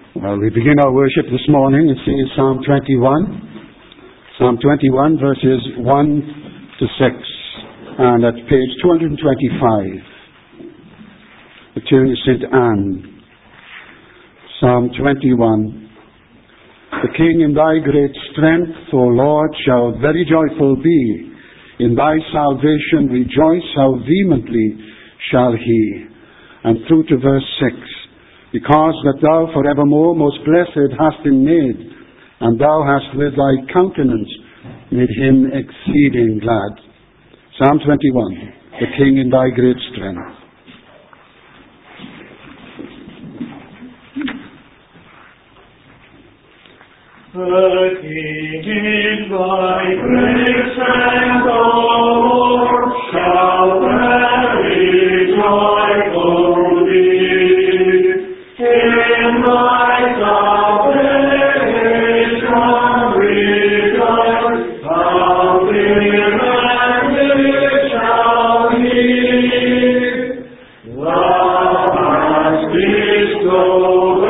Well, we begin our worship this morning in Psalm 21. Psalm 21, verses 1 to 6. And at page 225. The tune is St. Anne. Psalm 21. The King in thy great strength, O Lord, shall very joyful be. In thy salvation rejoice, how vehemently shall he. And through to verse 6. Because that thou forevermore most blessed hast been made, and thou hast with thy countenance made him exceeding glad. Psalm 21, the King in thy great strength. The King in thy great strength, O Lord, shall very joyful be. In thy salvation rejoice, how vehemently shall he. Thou hast bestowed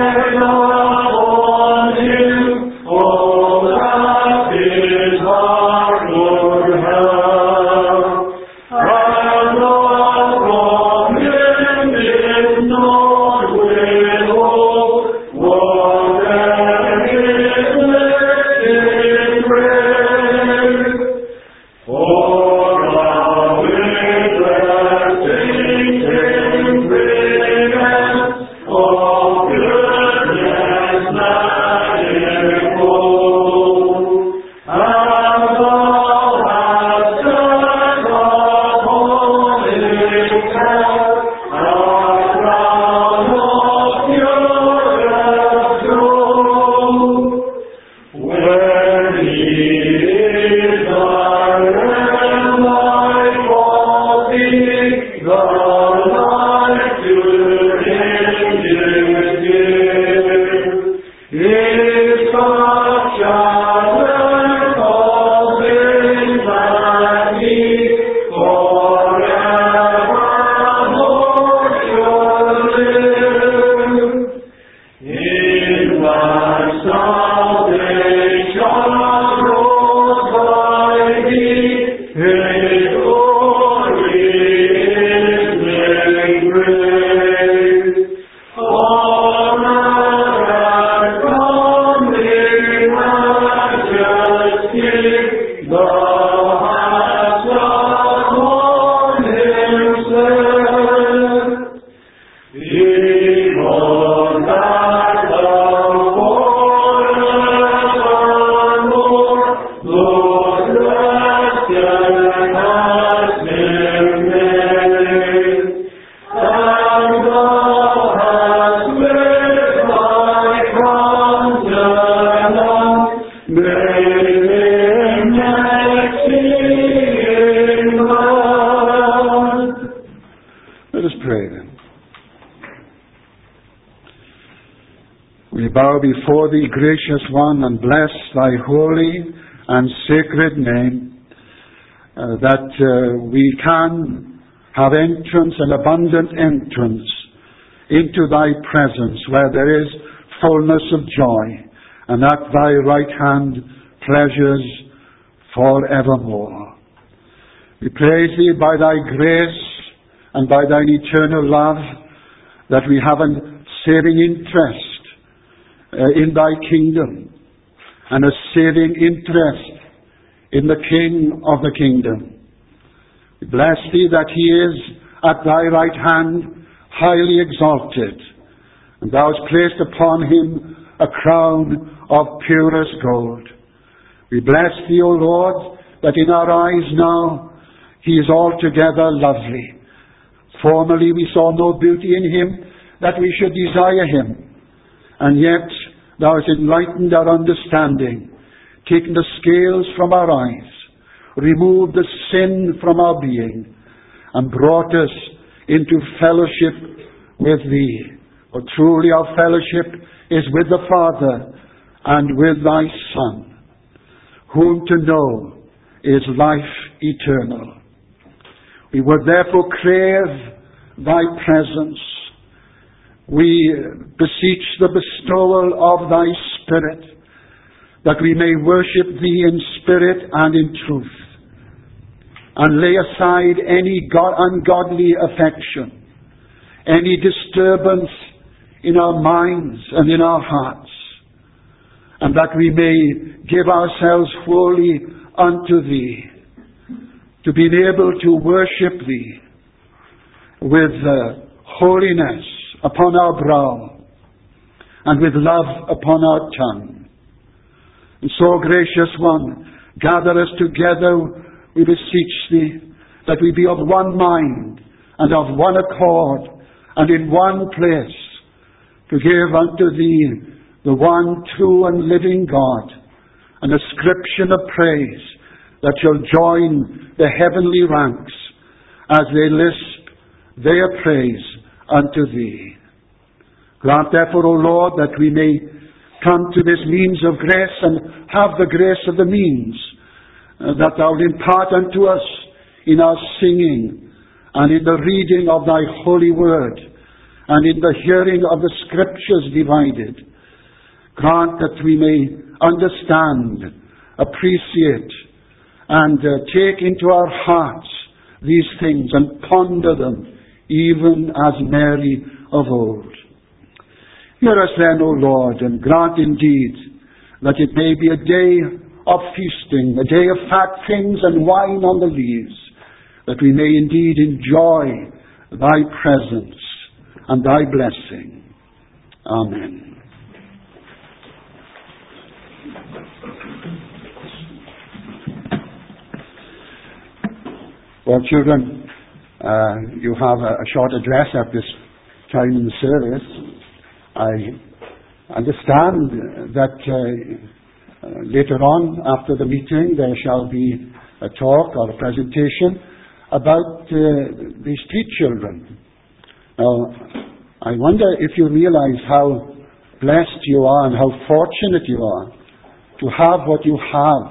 upon him all that his heart would have, and all from him is not withhold, whatever is lifted praise. For thou with blessings in bringest of goodness manifold, and thou hast set upon his head a crown of purest gold. When he is thy realm, thy body, the life to him is given. His cup shall learn all things that he forevermore shall live. In thy salvation rose by thee, his glory is made great. Honor and comely majesty, thou hast upon him set. Even that thou forevermore, Lord, blessed hast been made. And thou hast with thy countenance made him exceeding glad. Let us pray then. We bow before thee, gracious one, and bless thy holy and sacred name, that we can have entrance and abundant entrance into thy presence, where there is fullness of joy, and at thy right hand pleasures forevermore. We praise thee by thy grace and by thine eternal love, that we have a saving interest in thy kingdom, and a saving interest in the King of the kingdom. We bless thee that he is at thy right hand highly exalted, and thou hast placed upon him a crown of purest gold. We bless thee, O Lord, that in our eyes now he is altogether lovely. Formerly we saw no beauty in him that we should desire him, and yet thou hast enlightened our understanding, taken the scales from our eyes, removed the sin from our being, and brought us into fellowship with thee. For truly our fellowship is with the Father and with thy Son, whom to know is life eternal. We would therefore crave thy presence. we beseech the bestowal of thy Spirit, that we may worship thee in spirit and in truth, and lay aside any ungodly affection, any disturbance in our minds and in our hearts, and that we may give ourselves wholly unto thee, to be able to worship thee with holiness upon our brow and with love upon our tongue. And so, gracious one, gather us together, we beseech thee, that we be of one mind and of one accord and in one place, to give unto thee, the one true and living God, an ascription of praise that shall join the heavenly ranks as they lisp their praise unto thee. Grant therefore, O Lord, that we may come to this means of grace and have the grace of the means that thou wilt impart unto us in our singing and in the reading of thy holy word and in the hearing of the scriptures divided. Grant that we may understand, appreciate, and take into our hearts these things and ponder them, even as Mary of old. Hear us then, O Lord, and grant indeed that it may be a day of feasting, a day of fat things and wine on the leaves, that we may indeed enjoy thy presence and thy blessing. Amen. Well, children, you have a short address at this time in the service. I understand that later on, after the meeting, there shall be a talk or a presentation about these street children. Now, I wonder if you realize how blessed you are and how fortunate you are to have what you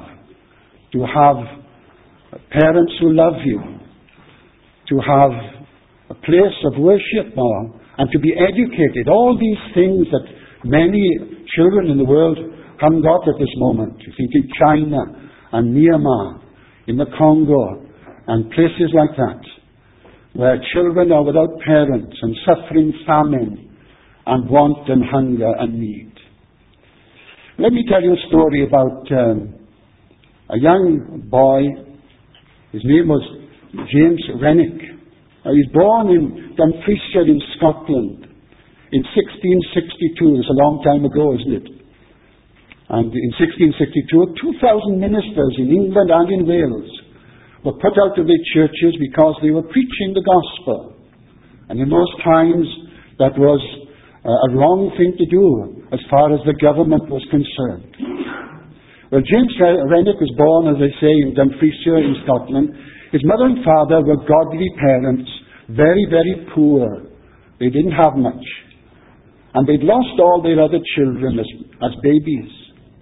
have parents who love you, to have a place of worship now, and to be educated. All these things that many children in the world haven't got at this moment. You think in China and Myanmar, in the Congo, and places like that, where children are without parents and suffering famine and want and hunger and need. Let me tell you a story about a young boy. His name was James Renwick. He was born in Dumfriesshire in Scotland in 1662. It's a long time ago, isn't it? And in 1662, 2,000 ministers in England and in Wales were put out of their churches because they were preaching the gospel. And in those times, that was a wrong thing to do as far as the government was concerned. Well, James Renwick was born, as I say, in Dumfriesshire in Scotland. His mother and father were godly parents, very, very poor. They didn't have much. And they'd lost all their other children as babies.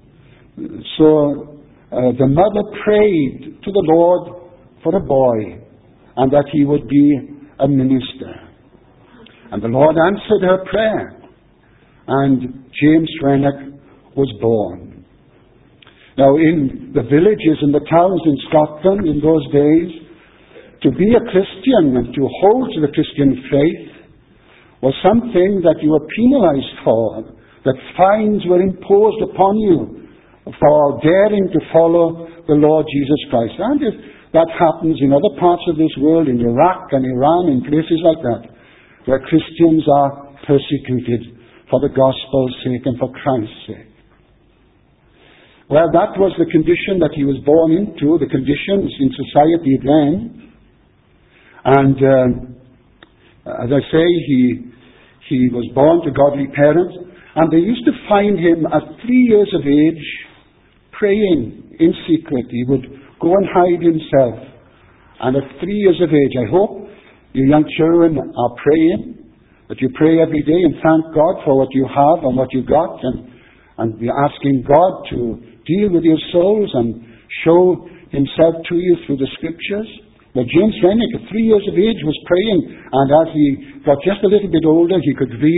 So the mother prayed to the Lord for a boy, and that he would be a minister. And the Lord answered her prayer, and James Renwick was born. Now, in the villages and the towns in Scotland in those days, to be a Christian and to hold to the Christian faith was something that you were penalized for, that fines were imposed upon you for daring to follow the Lord Jesus Christ. And if that happens in other parts of this world, in Iraq and Iran, in places like that, where Christians are persecuted for the gospel's sake and for Christ's sake. Well, that was the condition that he was born into, the conditions in society then. And as I say, he was born to godly parents, and they used to find him at 3 years of age praying in secret. He would go and hide himself. And at 3 years of age, I hope you young children are praying, that you pray every day and thank God for what you have and what you got, and you're asking God to deal with your souls and show himself to you through the scriptures. But James Renwick, at 3 years of age, was praying, and as he got just a little bit older, he could read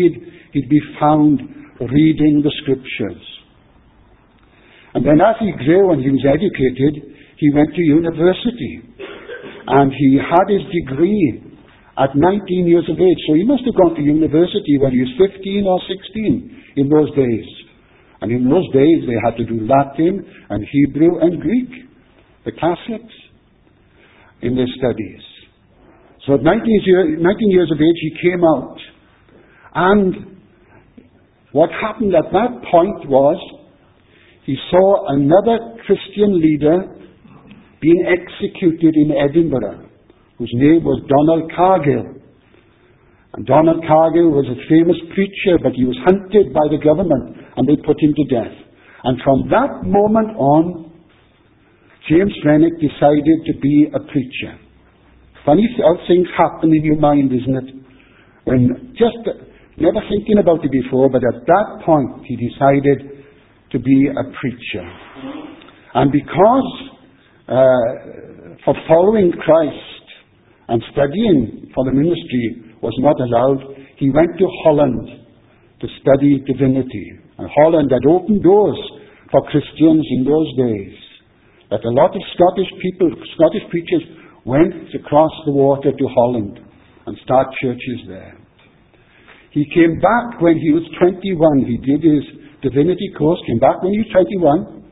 he'd be found reading the Scriptures. And then as he grew and he was educated, he went to university. And he had his degree at 19 years of age. So he must have gone to university when he was 15 or 16 in those days. And in those days they had to do Latin and Hebrew and Greek, the classics, in their studies. So at 19 years of age he came out. And what happened at that point was he saw another Christian leader being executed in Edinburgh, whose name was Donald Cargill. And Donald Cargill was a famous preacher, but he was hunted by the government and they put him to death. And from that moment on, James Renwick decided to be a preacher. Funny how things happen in your mind, isn't it? When just never thinking about it before, but at that point he decided to be a preacher. And because for following Christ and studying for the ministry was not allowed, he went to Holland to study divinity. And Holland had opened doors for Christians in those days. That a lot of Scottish preachers went across the water to Holland and start churches there. He came back when he was 21. He did his divinity course, came back when he was 21.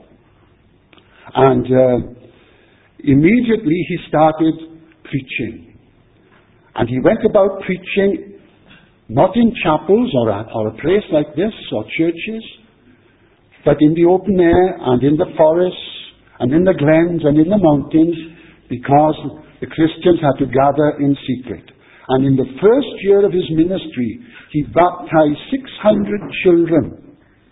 And immediately he started preaching. And he went about preaching not in chapels or a place like this or churches, but in the open air and in the forests and in the glens and in the mountains, because the Christians had to gather in secret. And in the first year of his ministry, he baptized 600 children.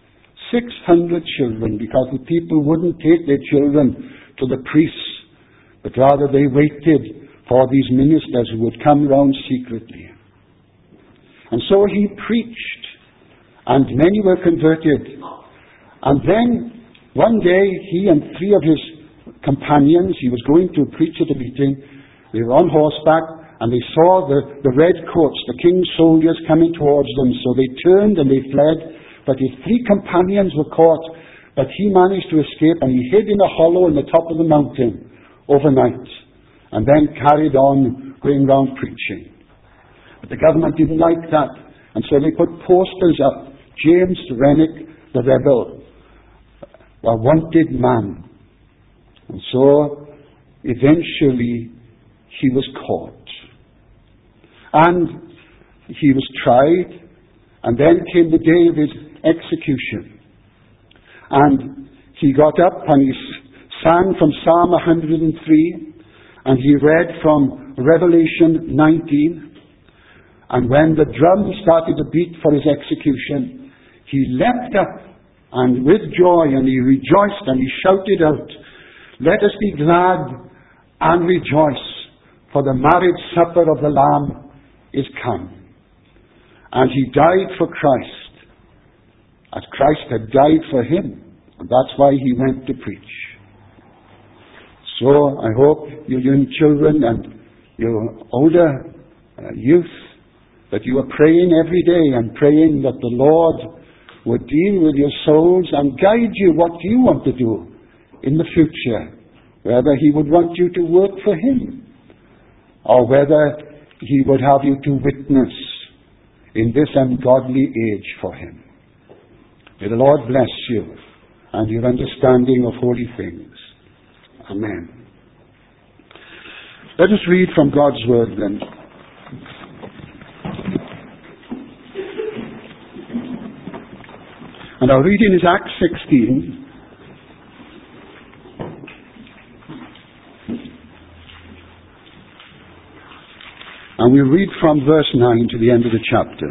600 children, because the people wouldn't take their children to the priests, but rather they waited for these ministers who would come round secretly. And so he preached, and many were converted. And then, one day, he and 3 of his companions, he was going to preach at a meeting, they were on horseback, and they saw the red coats, the king's soldiers coming towards them, so they turned and they fled, but his 3 companions were caught, but he managed to escape, and he hid in a hollow in the top of the mountain overnight, and then carried on going round preaching. But the government didn't like that, and so they put posters up. James Renwick, the rebel, a wanted man. And so, eventually, he was caught. And he was tried, and then came the day of his execution. And he got up and he sang from Psalm 103, and he read from Revelation 19. And when the drum started to beat for his execution, he leapt up and with joy, and he rejoiced and he shouted out, "Let us be glad and rejoice, for the marriage supper of the Lamb is come." And he died for Christ, as Christ had died for him. And that's why he went to preach. So I hope you young children and your older youth, that you are praying every day and praying that the Lord would deal with your souls and guide you what you want to do in the future. Whether he would want you to work for him, or whether he would have you to witness in this ungodly age for him. May the Lord bless you and your understanding of holy things. Amen. Let us read from God's word then. And our reading is Acts 16. And we read from verse 9 to the end of the chapter.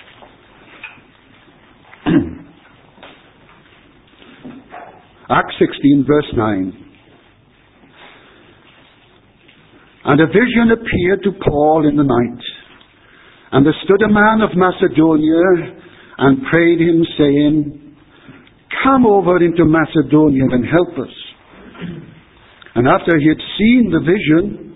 Acts 16, verse 9. And a vision appeared to Paul in the night. And there stood a man of Macedonia and prayed him, saying, "Come over into Macedonia and help us." And after he had seen the vision,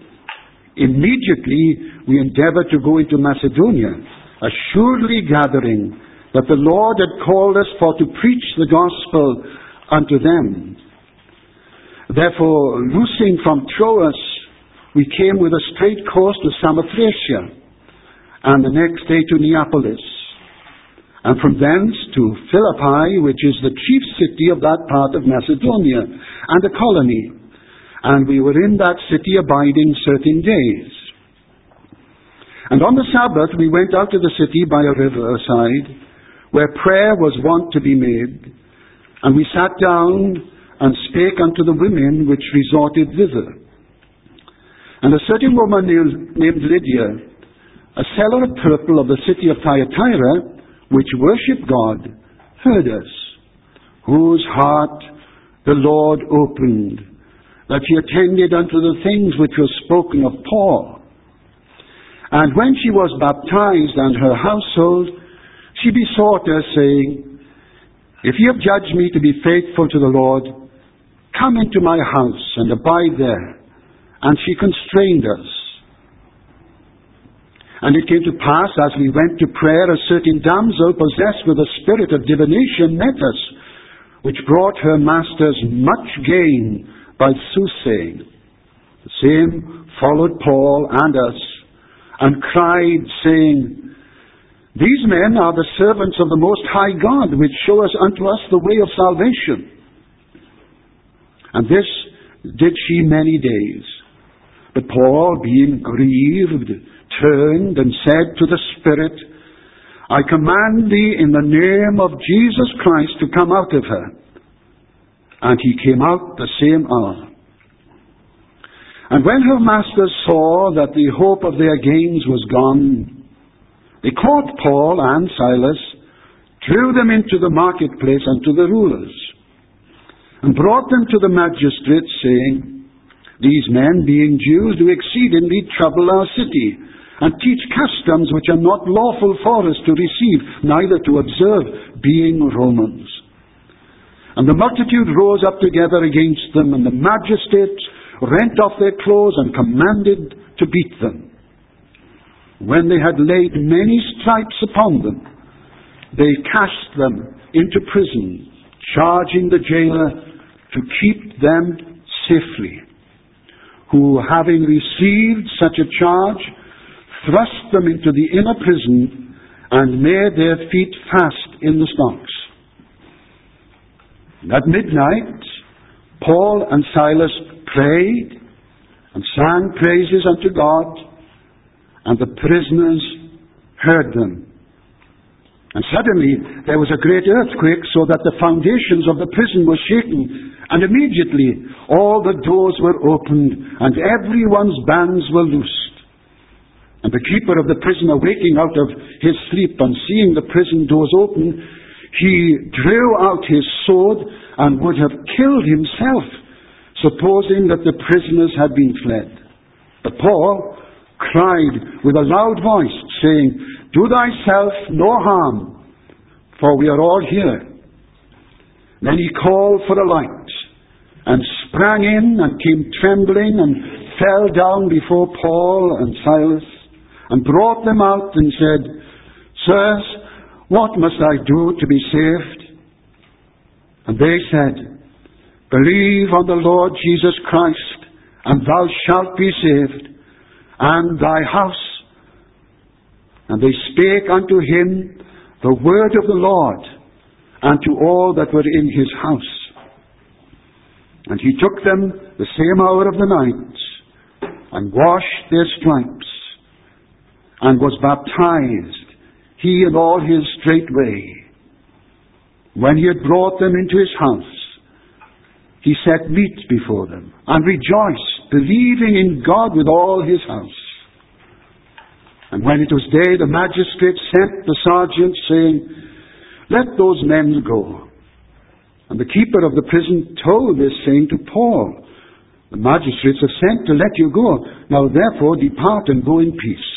immediately we endeavored to go into Macedonia, assuredly gathering that the Lord had called us for to preach the gospel unto them. Therefore, loosing from Troas, we came with a straight course to Samothracia, and the next day to Neapolis, and from thence to Philippi, which is the chief city of that part of Macedonia, and a colony. And we were in that city abiding certain days. And on the Sabbath we went out of the city by a riverside, where prayer was wont to be made, and we sat down and spake unto the women which resorted thither. And a certain woman named Lydia, a seller of purple of the city of Thyatira, which worshipped God, heard us, whose heart the Lord opened, that she attended unto the things which were spoken of Paul. And when she was baptized and her household, she besought us, saying, If ye have judged me to be faithful to the Lord, come into my house and abide there. And she constrained us. And it came to pass, as we went to prayer, a certain damsel possessed with a spirit of divination met us, which brought her masters much gain by soothsaying. The same followed Paul and us, and cried, saying, These men are the servants of the Most High God, which show us unto us the way of salvation. And this did she many days. But Paul, being grieved, turned and said to the Spirit, I command thee in the name of Jesus Christ to come out of her. And he came out the same hour. And when her masters saw that the hope of their gains was gone, they caught Paul and Silas, threw them into the marketplace unto the rulers, and brought them to the magistrates, saying, These men, being Jews, do exceedingly trouble our city, and teach customs which are not lawful for us to receive, neither to observe, being Romans. And the multitude rose up together against them, and the magistrates rent off their clothes and commanded to beat them. When they had laid many stripes upon them, they cast them into prison, charging the jailer to keep them safely, who, having received such a charge, thrust them into the inner prison, and made their feet fast in the stocks. And at midnight, Paul and Silas prayed and sang praises unto God, and the prisoners heard them. And suddenly there was a great earthquake, so that the foundations of the prison were shaken, and immediately all the doors were opened, and everyone's bands were loosed. And the keeper of the prison, awaking out of his sleep and seeing the prison doors open, he drew out his sword and would have killed himself, supposing that the prisoners had been fled. But Paul cried with a loud voice, saying, Do thyself no harm, for we are all here. Then he called for a light, and sprang in, and came trembling, and fell down before Paul and Silas, and brought them out, and said, Sirs, what must I do to be saved? And they said, Believe on the Lord Jesus Christ, and thou shalt be saved, and thy house. And they spake unto him the word of the Lord, and to all that were in his house. And he took them the same hour of the night, and washed their stripes, and was baptized, he and all his straightway. When he had brought them into his house, he set meat before them, and rejoiced, believing in God with all his house. And when it was day, the magistrate sent the sergeant, saying, Let those men go. And the keeper of the prison told this, saying to Paul, The magistrates have sent to let you go. Now therefore depart and go in peace.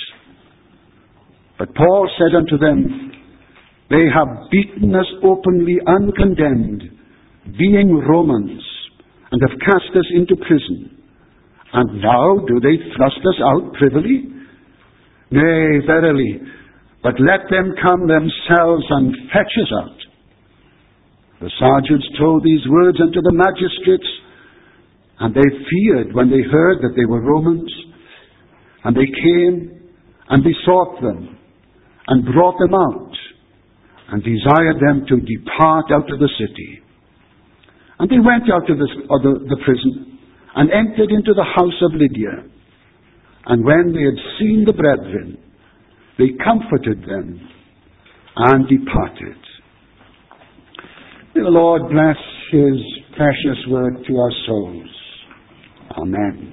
But Paul said unto them, They have beaten us openly uncondemned, being Romans, and have cast us into prison. And now do they thrust us out privily? Nay, verily, but let them come themselves and fetch us out. The sergeants told these words unto the magistrates, and they feared when they heard that they were Romans. And they came and besought them, and brought them out, and desired them to depart out of the city. And they went out of the prison, and entered into the house of Lydia. And when they had seen the brethren, they comforted them, and departed. May the Lord bless His precious word to our souls. Amen.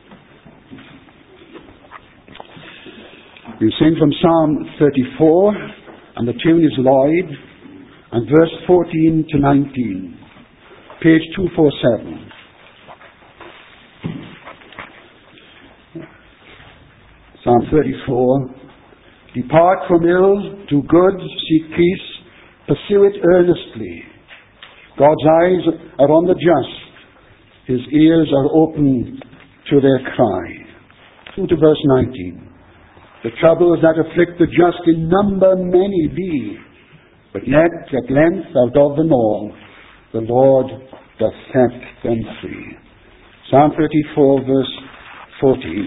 We sing from Psalm 34, and the tune is Lloyd, and verse 14 to 19, page 247. Psalm 34. Depart from ill, do good, seek peace, pursue it earnestly. God's eyes are on the just, His ears are open to their cry. Through to verse 19. The troubles that afflict the just in number many be, but yet at length out of them all the Lord doth set them free. Psalm 34, verse 14.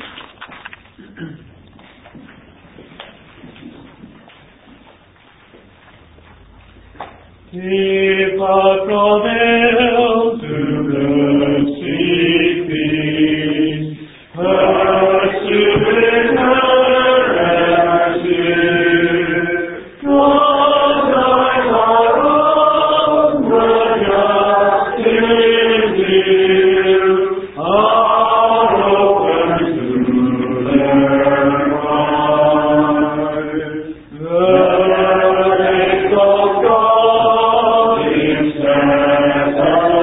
Depart from ill, do good, seek peace, pursue it earnestly. God's eyes are on the just in view, are open to their cry. The days of God incessant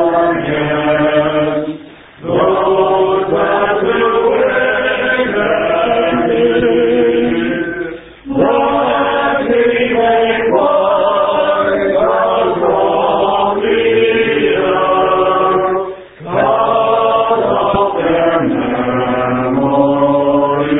yes, those that will wait and live, let me make wise our wrong leader, cut off their memories.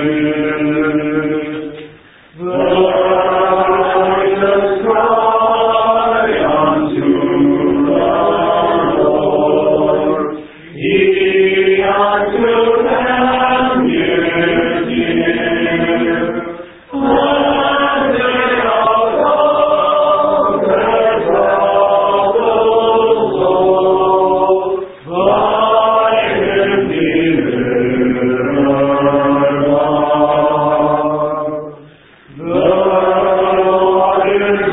The righteous cry unto the Lord, He unto them is near. When they are of their troubled soul, by Him delivered are. The Lord is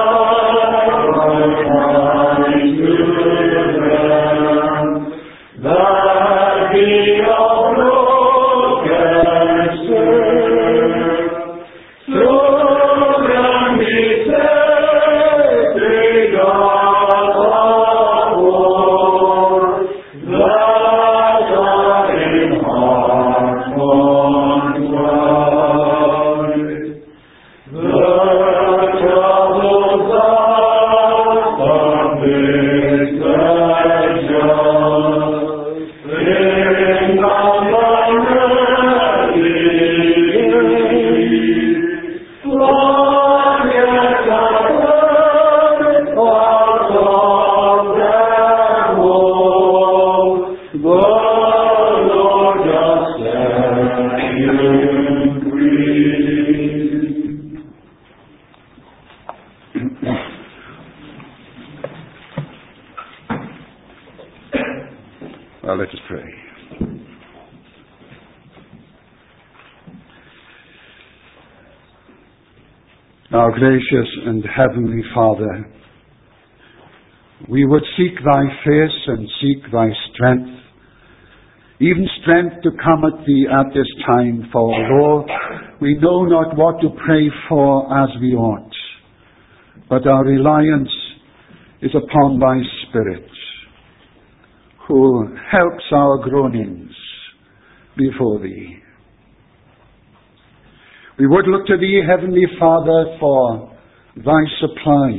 kind to them that be of broken spirit. So them be saved, God of war, that are in heart contrite. The troubles of the just in number many, long yet I out of them all, the Lord doth set you free. Well, let us pray. Our gracious and heavenly Father, we would seek Thy face and seek Thy strength, even strength to come at Thee at this time, for Lord, we know not what to pray for as we ought, but our reliance is upon Thy Spirit, who helps our groanings before Thee. We would look to Thee, Heavenly Father, for Thy supply,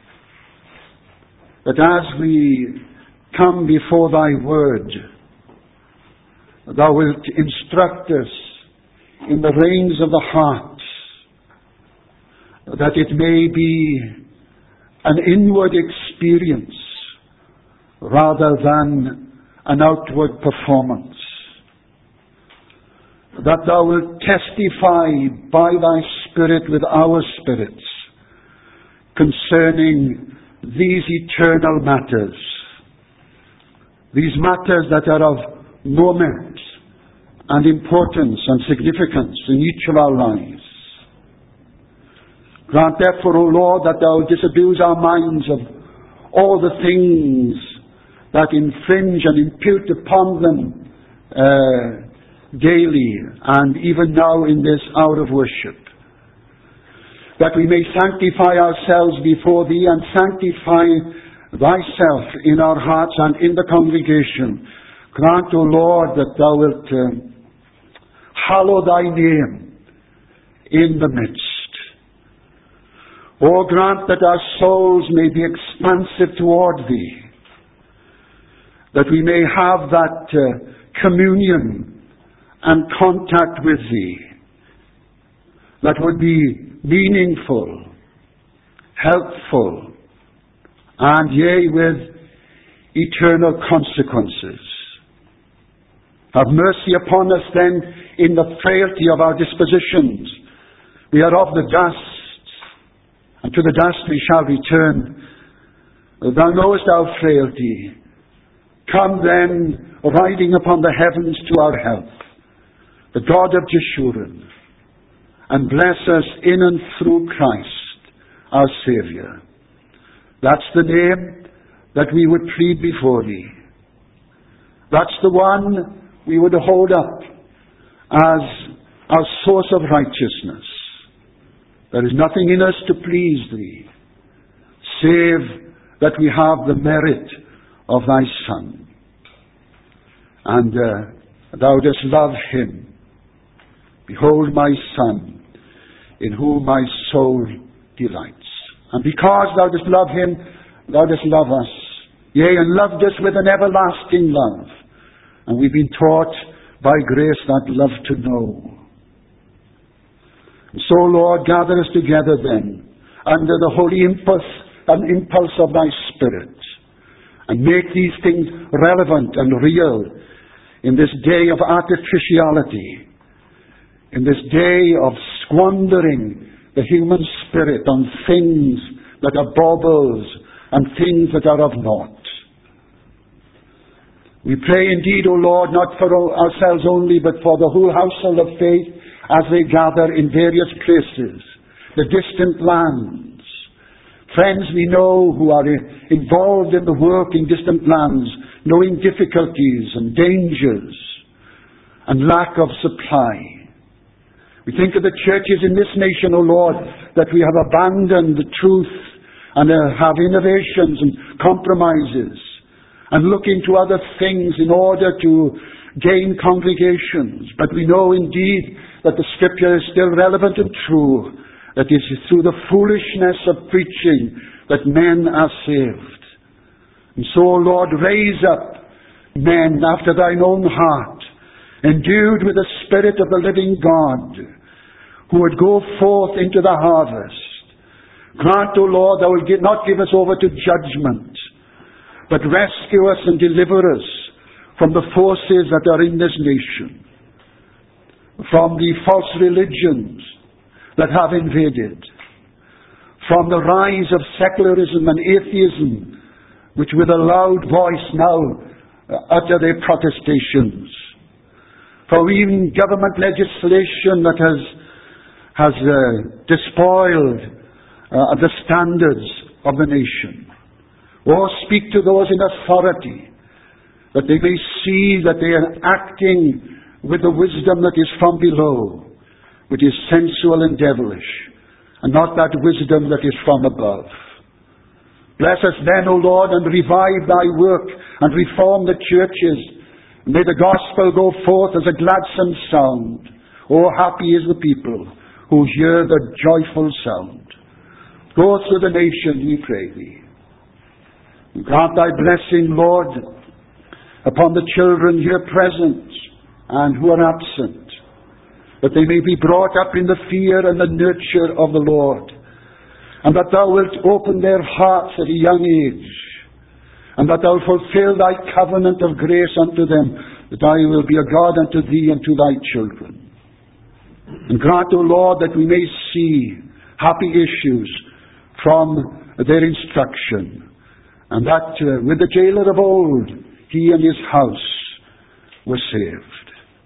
that as we come before Thy Word, Thou wilt instruct us in the reins of the heart, that it may be an inward experience rather than an outward performance. That thou wilt testify by thy Spirit with our spirits concerning these eternal matters, these matters that are of moment and importance and significance in each of our lives. Grant therefore, O Lord, that thou disabuse our minds of all the things that infringe and impute upon them daily and even now in this hour of worship. That we may sanctify ourselves before Thee and sanctify Thyself in our hearts and in the congregation. Grant, O Lord, that Thou wilt hallow Thy name in the midst. O grant that our souls may be expansive toward Thee, that we may have that communion and contact with Thee that would be meaningful, helpful, and yea, with eternal consequences. Have mercy upon us then in the frailty of our dispositions. We are of the dust, and to the dust we shall return. Thou knowest our frailty. Come then, riding upon the heavens to our help, the God of Jeshurun, and bless us in and through Christ, our Saviour. That's the name that we would plead before Thee. That's the one we would hold up as our source of righteousness. There is nothing in us to please Thee, save that we have the merit of Thy Son. And Thou dost love Him. Behold my Son, in whom my soul delights. And because Thou dost love Him, Thou dost love us. Yea, and loved us with an everlasting love. And we've been taught by grace that love to know. And so, Lord, gather us together then, under the holy impulse of Thy Spirit, and make these things relevant and real in this day of artificiality, in this day of squandering the human spirit on things that are baubles and things that are of naught. We pray indeed, O Lord, not for ourselves only, but for the whole household of faith as they gather in various places, the distant lands. Friends we know who are involved in the work in distant lands, knowing difficulties and dangers and lack of supply. We think of the churches in this nation, O Lord, that we have abandoned the truth and have innovations and compromises and look into other things in order to gain congregations. But we know indeed that the Scripture is still relevant and true, that it is through the foolishness of preaching that men are saved. And so, Lord, raise up men after Thine own heart, endued with the Spirit of the living God, who would go forth into the harvest. Grant, O Lord, Thou wilt not give us over to judgment, but rescue us and deliver us from the forces that are in this nation, from the false religions that have invaded, from the rise of secularism and atheism, which with a loud voice now utter their protestations, for even government legislation that has despoiled the standards of the nation. Or speak to those in authority, that they may see that they are acting with the wisdom that is from below, which is sensual and devilish, and not that wisdom that is from above. Bless us then, O Lord, and revive Thy work, and reform the churches. May the gospel go forth as a gladsome sound. Oh, happy is the people who hear the joyful sound. Go through the nation, we pray Thee. Grant Thy blessing, Lord, upon the children here present and who are absent, that they may be brought up in the fear and the nurture of the Lord, and that thou wilt open their hearts at a young age, and that thou wilt fulfill thy covenant of grace unto them, that I will be a God unto thee and to thy children. And grant, O Lord, that we may see happy issues from their instruction, and that with the jailer of old, he and his house were saved.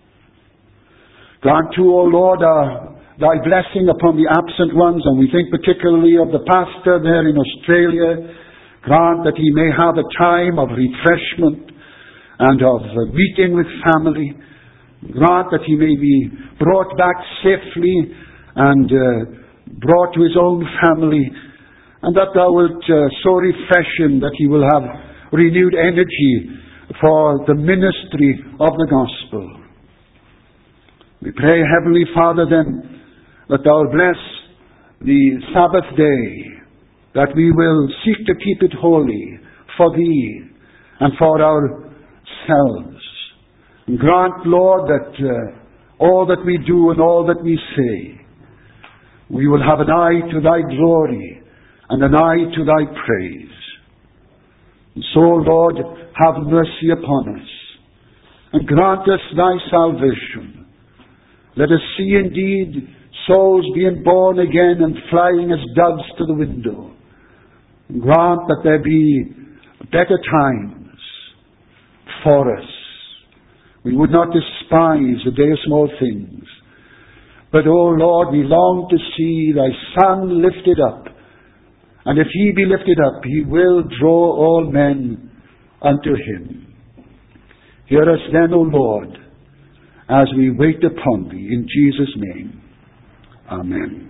Grant too, O Lord, thy blessing upon the absent ones, and we think particularly of the pastor there in Australia. Grant that he may have a time of refreshment and of meeting with family. Grant that he may be brought back safely and brought to his own family, and that thou wilt so refresh him that he will have renewed energy for the ministry of the gospel. We pray, Heavenly Father, then, that thou bless the Sabbath day, that we will seek to keep it holy for thee and for ourselves. And grant, Lord, that all that we do and all that we say, we will have an eye to thy glory and an eye to thy praise. And so, Lord, have mercy upon us and grant us thy salvation. Let us see indeed souls being born again and flying as doves to the window. And grant that there be better times for us. We would not despise the day of small things. But, O Lord, we long to see thy Son lifted up. And if he be lifted up, he will draw all men unto him. Hear us then, O Lord, as we wait upon thee. In Jesus' name. Amen.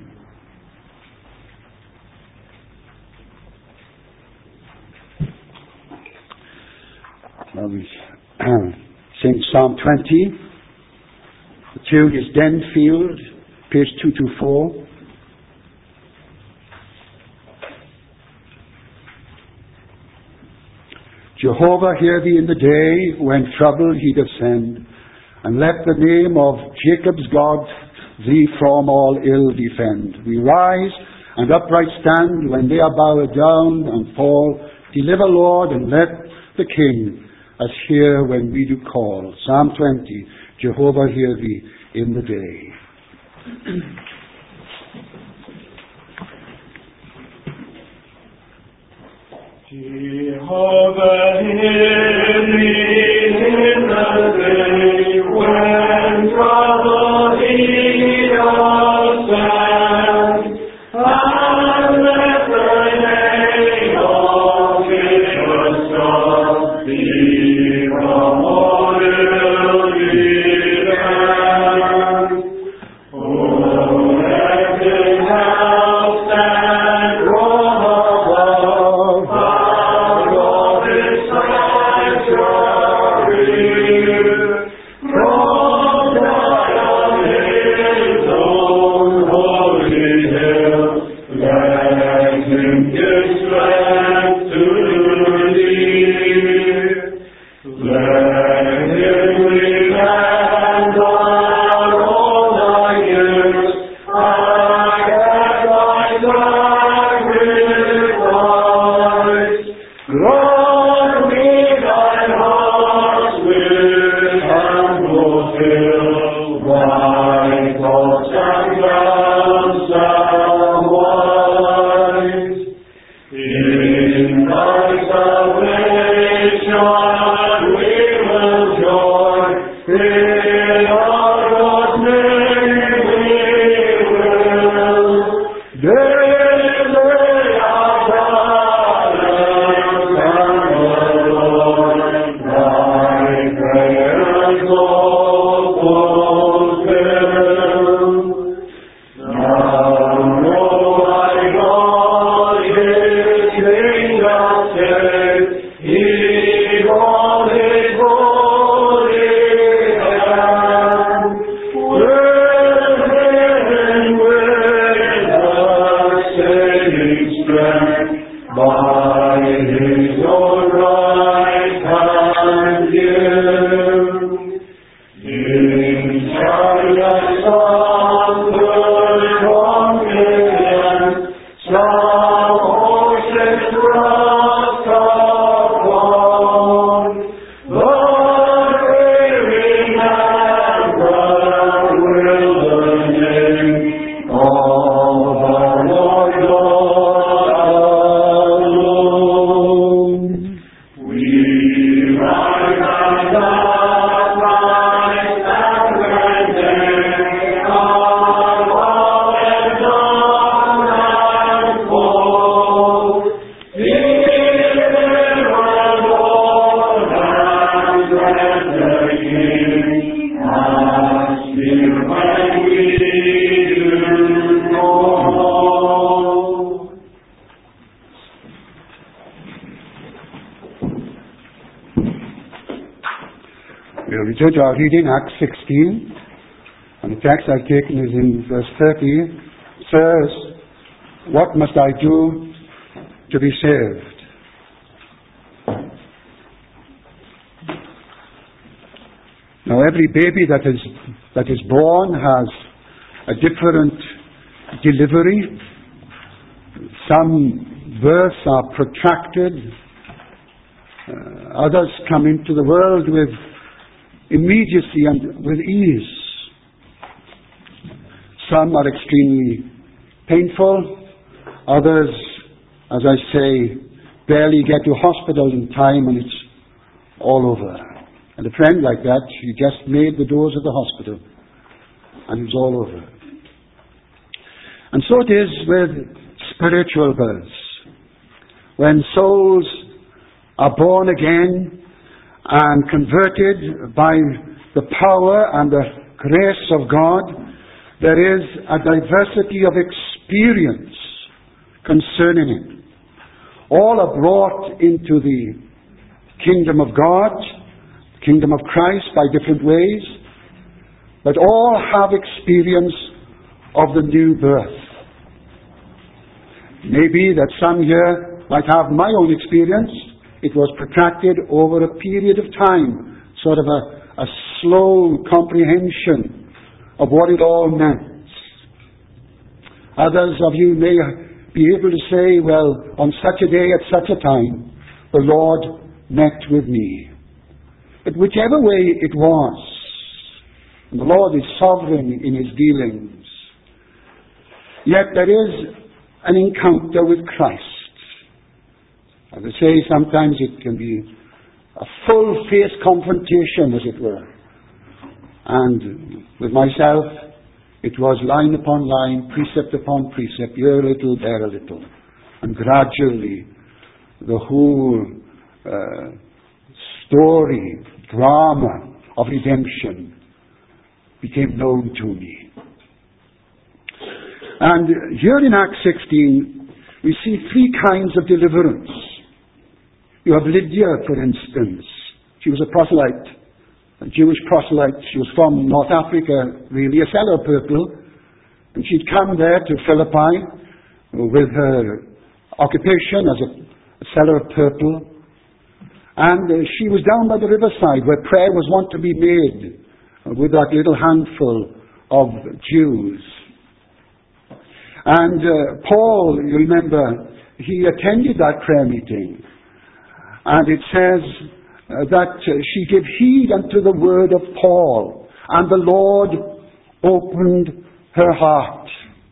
Now we sing Psalm 20. The tune is Denfield, page 224. Jehovah, hear thee in the day when trouble he doth send, and let the name of Jacob's God thee from all ill defend. We rise and upright stand when they are bowed down and fall. Deliver, Lord, and let the King us hear when we do call. Psalm 20, Jehovah, hear thee in the day. Jehovah, hear me in the day when trouble he doth send, and let the name of His God be from all ill defend. Oh, let His help stand from above. We'll return to our reading, Acts 16. And the text I've taken is in verse 30. It says, "What must I do to be saved?" Now every baby that is born has a different delivery. Some births are protracted. Others come into the world with immediacy and with ease. Some are extremely painful. Others, as I say, barely get to hospital in time and it's all over. And a friend like that, he just made the doors of the hospital and it's all over. And so it is with spiritual births. When souls are born again and converted by the power and the grace of God, there is a diversity of experience concerning it. All are brought into the kingdom of God, kingdom of Christ, by different ways, but all have experience of the new birth. Maybe that some here might have my own experience. It was protracted over a period of time, sort of a slow comprehension of what it all meant. Others of you may be able to say, well, on such a day at such a time, the Lord met with me. But whichever way it was, and the Lord is sovereign in His dealings, yet there is an encounter with Christ. As I say, sometimes it can be a full-face confrontation, as it were. And with myself, it was line upon line, precept upon precept, here a little, there a little. And gradually, the whole story, drama of redemption became known to me. And here in Acts 16, we see three kinds of deliverance. You have Lydia, for instance. She was a proselyte, a Jewish proselyte. She was from North Africa, really, a seller of purple. And she'd come there to Philippi with her occupation as a seller of purple. And she was down by the riverside where prayer was wont to be made with that little handful of Jews. And Paul, you remember, he attended that prayer meeting. And it says that she gave heed unto the word of Paul, and the Lord opened her heart.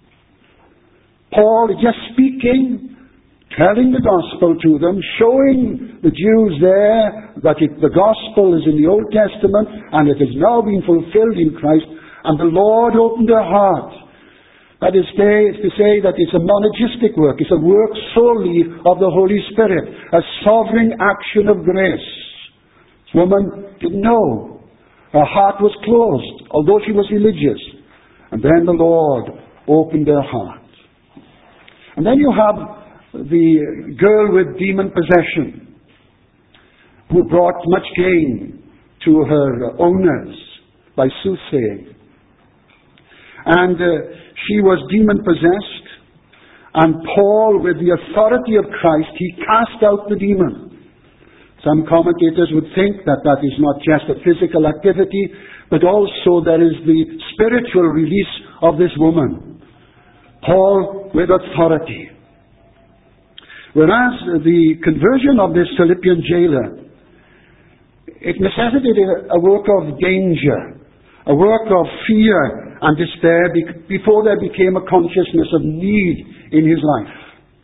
Paul just speaking, telling the gospel to them, showing the Jews there that the gospel is in the Old Testament and it has now been fulfilled in Christ, and the Lord opened her heart. That is to say that it's a monergistic work. It's a work solely of the Holy Spirit, a sovereign action of grace. This woman didn't know. Her heart was closed, although she was religious. And then the Lord opened her heart. And then you have the girl with demon possession, who brought much gain to her owners by soothsaying. And she was demon-possessed, and Paul, with the authority of Christ, he cast out the demon. Some commentators would think that that is not just a physical activity, but also there is the spiritual release of this woman. Paul with authority. Whereas the conversion of this Philippian jailer, it necessitated a work of danger, a work of fear and despair before there became a consciousness of need in his life.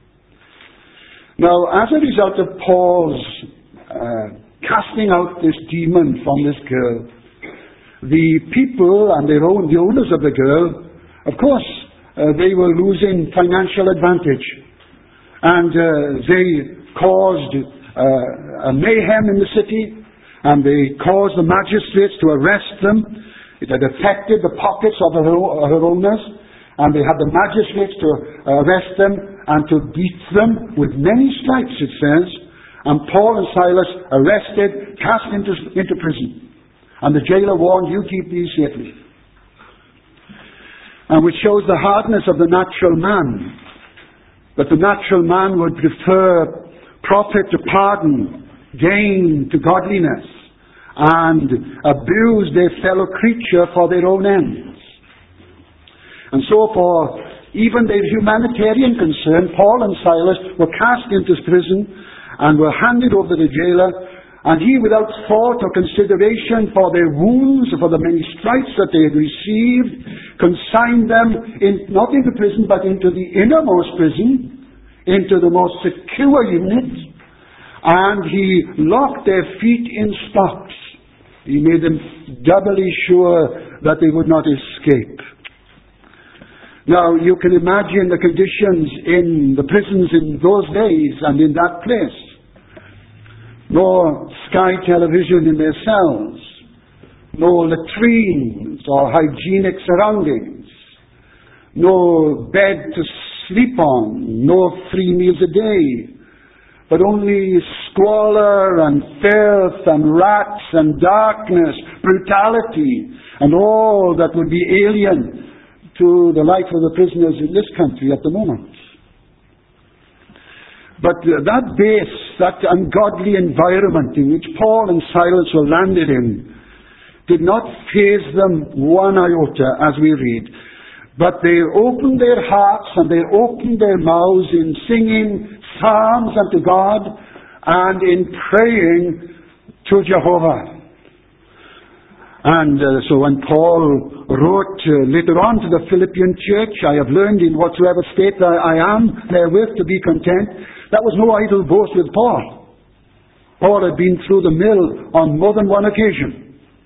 Now, as a result of Paul's casting out this demon from this girl, the people and the owners of the girl, of course, they were losing financial advantage. And they caused a mayhem in the city, and they caused the magistrates to arrest them. It had affected the pockets of her owners, and they had the magistrates to arrest them and to beat them with many stripes, it says. And Paul and Silas arrested, cast into prison. And the jailer warned, "You keep these safely." And which shows the hardness of the natural man. That the natural man would prefer profit to pardon, gain to godliness, and abuse their fellow creature for their own ends. And so for even their humanitarian concern, Paul and Silas were cast into prison and were handed over to the jailer, and he, without thought or consideration for their wounds, or for the many stripes that they had received, consigned them not into prison, but into the innermost prison, into the most secure unit, and he locked their feet in stocks. He made them doubly sure that they would not escape. Now, you can imagine the conditions in the prisons in those days and in that place. No sky television in their cells, no latrines or hygienic surroundings, no bed to sleep on, no 3 meals a day, but only squalor and filth and rats and darkness, brutality, and all that would be alien to the life of the prisoners in this country at the moment. But that base, that ungodly environment in which Paul and Silas were landed in, did not faze them one iota, as we read. But they opened their hearts and they opened their mouths in singing psalms unto God and in praying to Jehovah. And so when Paul wrote later on to the Philippian church, "I have learned in whatsoever state that I am therewith to be content," that was no idle boast with Paul. Paul had been through the mill on more than one occasion.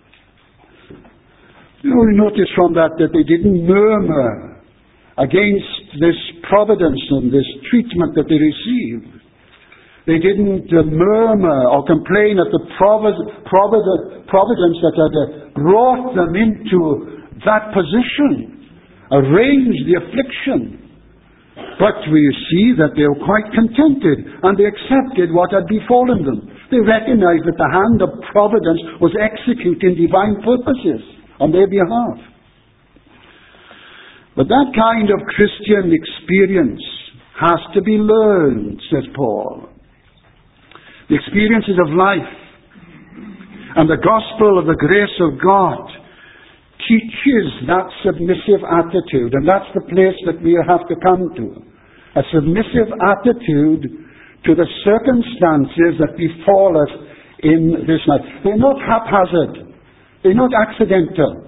You notice from that they didn't murmur against this providence and this treatment that they received. They didn't murmur or complain at the providence that had brought them into that position, arranged the affliction. But we see that they were quite contented, and they accepted what had befallen them. They recognized that the hand of providence was executing divine purposes on their behalf. But that kind of Christian experience has to be learned, says Paul. The experiences of life and the gospel of the grace of God teaches that submissive attitude, and that's the place that we have to come to. A submissive attitude to the circumstances that befall us in this life. They're not haphazard. They're not accidental.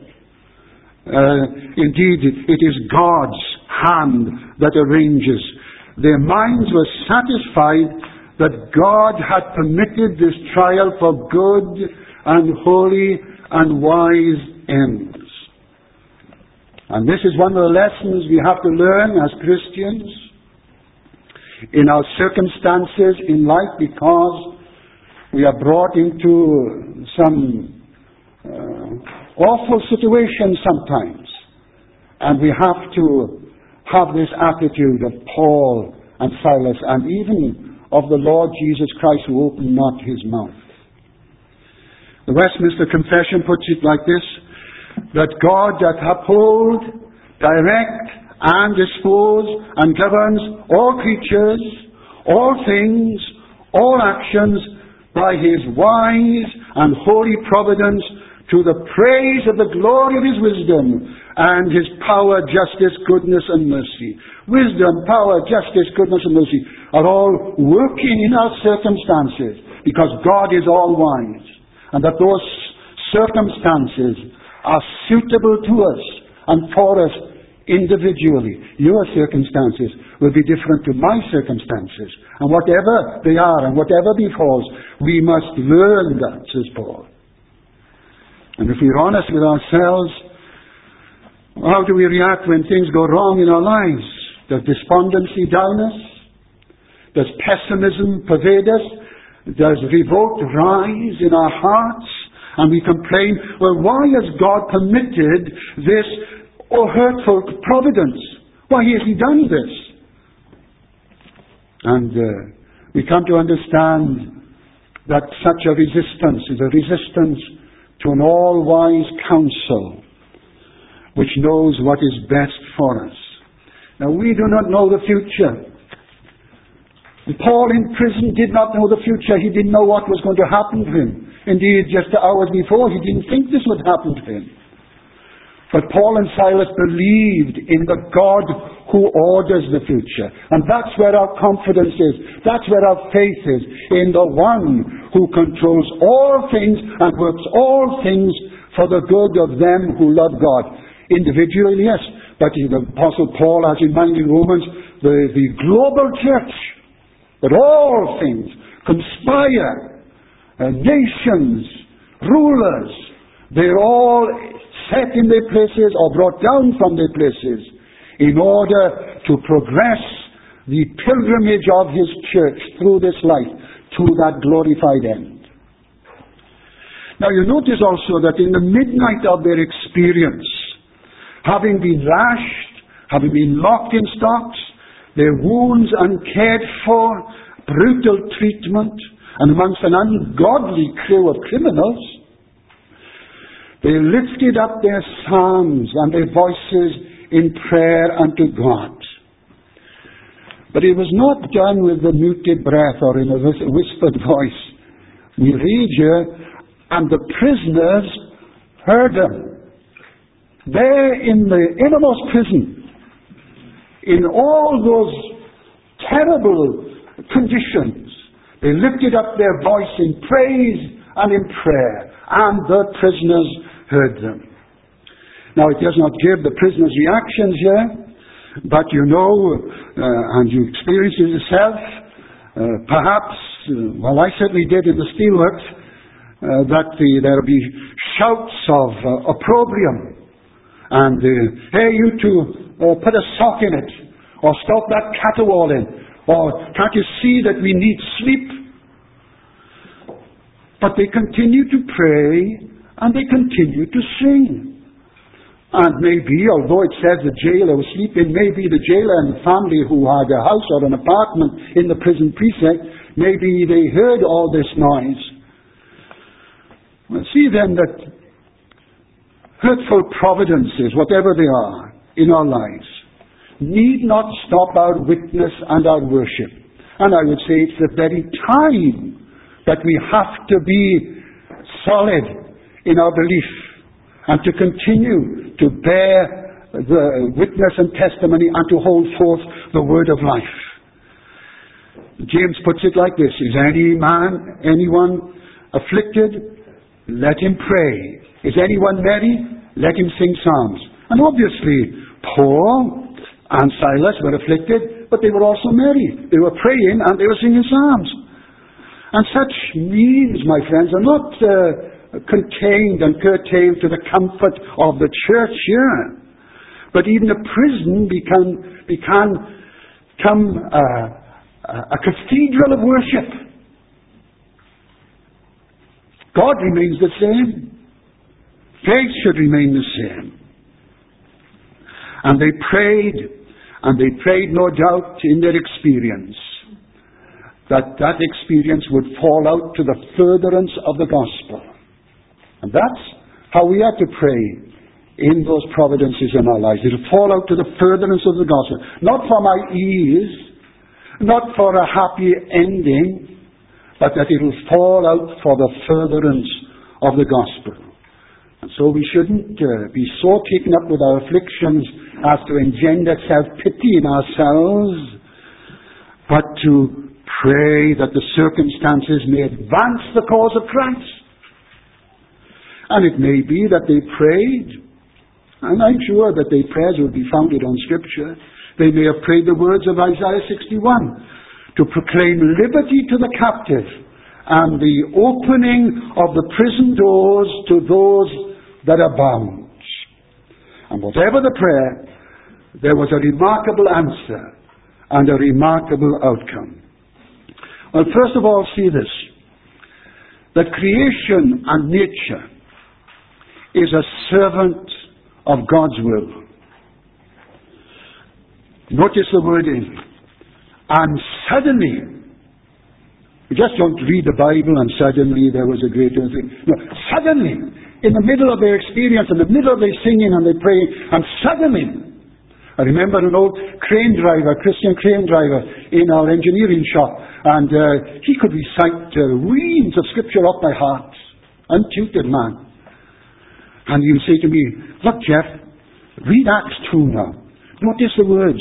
Indeed, it is God's hand that arranges. Their minds were satisfied that God had permitted this trial for good and holy and wise ends. And this is one of the lessons we have to learn as Christians in our circumstances in life, because we are brought into some awful situations sometimes. And we have to have this attitude of Paul and Silas, and even of the Lord Jesus Christ, who opened not his mouth. The Westminster Confession puts it like this: that God doth uphold, direct, and dispose, and governs all creatures, all things, all actions, by his wise and holy providence, to the praise of the glory of his wisdom, and his power, justice, goodness, and mercy. Wisdom, power, justice, goodness, and mercy are all working in our circumstances, because God is all wise, and that those circumstances are suitable to us and for us individually. Your circumstances will be different to my circumstances, and whatever they are and whatever befalls, we must learn that, says Paul. And if we're honest with ourselves, how do we react when things go wrong in our lives? Does despondency down us? Does pessimism pervade us? Does revolt rise in our hearts? And we complain, well, why has God permitted this hurtful providence? Why has he done this? And we come to understand that such a resistance is a resistance to an all-wise counsel, which knows what is best for us. Now, we do not know the future. Paul in prison did not know the future. He didn't know what was going to happen to him. Indeed, just hours before, he didn't think this would happen to him. But Paul and Silas believed in the God who orders the future. And that's where our confidence is. That's where our faith is. In the one who controls all things and works all things for the good of them who love God. Individually, yes. But the Apostle Paul has in mind in Romans, the global church, that all things conspire, nations, rulers, they're all set in their places or brought down from their places in order to progress the pilgrimage of His church through this life to that glorified end. Now you notice also that in the midnight of their experience, having been lashed, having been locked in stocks, their wounds uncared for, brutal treatment, and amongst an ungodly crew of criminals, they lifted up their psalms and their voices in prayer unto God. But it was not done with a muted breath or in a whispered voice. We read here, and the prisoners heard them. There in the innermost prison, in all those terrible conditions, they lifted up their voice in praise and in prayer, and the prisoners heard them. Now it does not give the prisoners' reactions here, but you know, and you experience it yourself, perhaps, well I certainly did in the steelworks, that there will be shouts of opprobrium, and hey you two, put a sock in it, or stop that caterwauling, or can't you see that we need sleep? But they continue to pray, and they continue to sing. And maybe, although it says the jailer was sleeping, maybe the jailer and the family who had a house or an apartment in the prison precinct, maybe they heard all this noise. Well, see then that hurtful providences, whatever they are, in our lives, need not stop our witness and our worship. And I would say it's the very time that we have to be solid in our belief and to continue to bear the witness and testimony and to hold forth the word of life. James puts it like this: is anyone afflicted? Let him pray. Is anyone merry? Let him sing psalms. And obviously Paul and Silas were afflicted, but they were also merry. They were praying and they were singing psalms. And such means, my friends, are not contained and curtailed to the comfort of the church here. But even a prison become a cathedral of worship. God remains the same. Faith should remain the same. And they prayed no doubt in their experience that experience would fall out to the furtherance of the gospel. And that's how we are to pray in those providences in our lives. It will fall out to the furtherance of the gospel. Not for my ease, not for a happy ending, but that it will fall out for the furtherance of the gospel. And so we shouldn't be so taken up with our afflictions as to engender self-pity in ourselves, but to pray that the circumstances may advance the cause of Christ. And it may be that they prayed, and I'm sure that their prayers would be founded on Scripture. They may have prayed the words of Isaiah 61, to proclaim liberty to the captive and the opening of the prison doors to those that are bound. And whatever the prayer, there was a remarkable answer and a remarkable outcome. Well, first of all, see this, that creation and nature is a servant of God's will. Notice the word in. And suddenly, you just don't read the Bible and suddenly there was a great thing. No, suddenly, in the middle of their experience, in the middle of their singing and their praying, and suddenly, I remember an old crane driver, Christian crane driver, in our engineering shop, and he could recite reams of scripture off by heart. Untutored man. And he would say to me, "Look, Jeff, read Acts 2 now. Notice the words."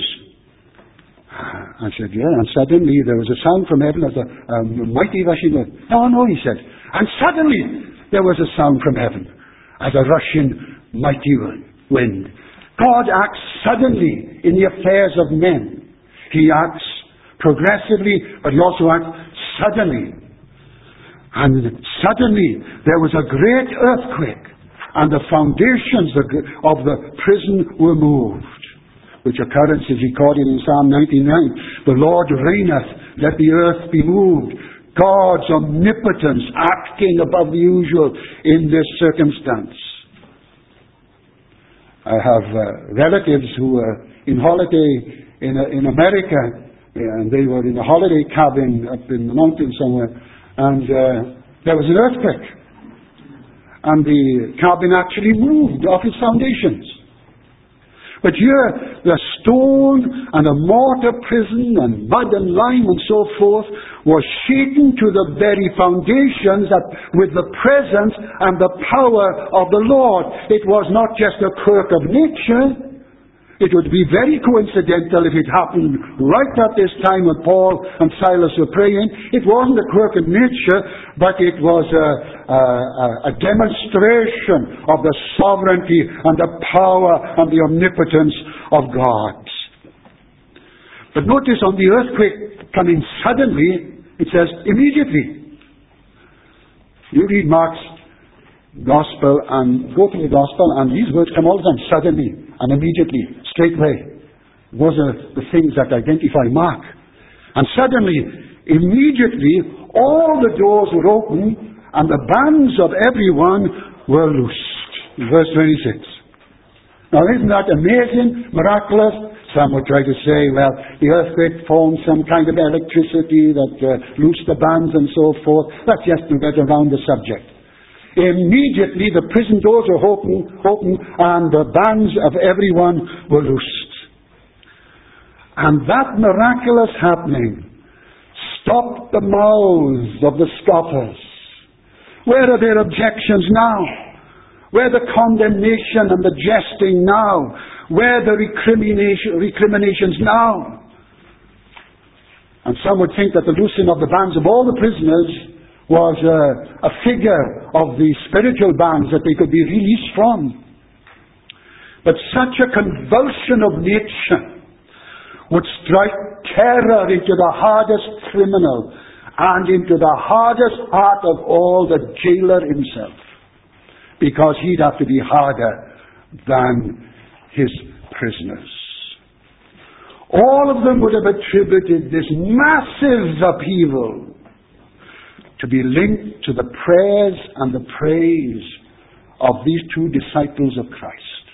I said, "Yeah," and suddenly there was a sound from heaven as a mighty rushing wind. No, he said. And suddenly there was a sound from heaven as a rushing mighty wind. God acts suddenly in the affairs of men. He acts progressively, but He also acts suddenly. And suddenly there was a great earthquake, and the foundations of the prison were moved. Which occurrence is recorded in Psalm 99. The Lord reigneth, let the earth be moved. God's omnipotence acting above the usual in this circumstance. I have relatives who were in holiday in America, and they were in a holiday cabin up in the mountains somewhere, and there was an earthquake, and the cabin actually moved off its foundations. But here, the stone and a mortar prison and mud and lime and so forth was shaken to the very foundations with the presence and the power of the Lord. It was not just a quirk of nature. It would be very coincidental if it happened right at this time when Paul and Silas were praying. It wasn't a quirk of nature, but it was a demonstration of the sovereignty and the power and the omnipotence of God. But notice on the earthquake coming suddenly, it says immediately. You read Mark's Gospel and go to the Gospel, and these words come all the time, suddenly and immediately, straightway. Those are the things that identify Mark. And suddenly, immediately, all the doors were open and the bands of everyone were loosed. Verse 26. Now isn't that amazing, miraculous? Some would try to say, well, the earthquake formed some kind of electricity that loosed the bands and so forth. That's just to get around the subject. Immediately the prison doors were open and the bands of everyone were loosed. And that miraculous happening stopped the mouths of the scoffers. Where are their objections now? Where the condemnation and the jesting now? Where the recriminations now? And some would think that the loosing of the bands of all the prisoners was a figure of the spiritual bands that they could be released from. But such a convulsion of nature would strike terror into the hardest criminal and into the hardest heart of all, the jailer himself, because he'd have to be harder than his prisoners. All of them would have attributed this massive upheaval to be linked to the prayers and the praise of these two disciples of Christ.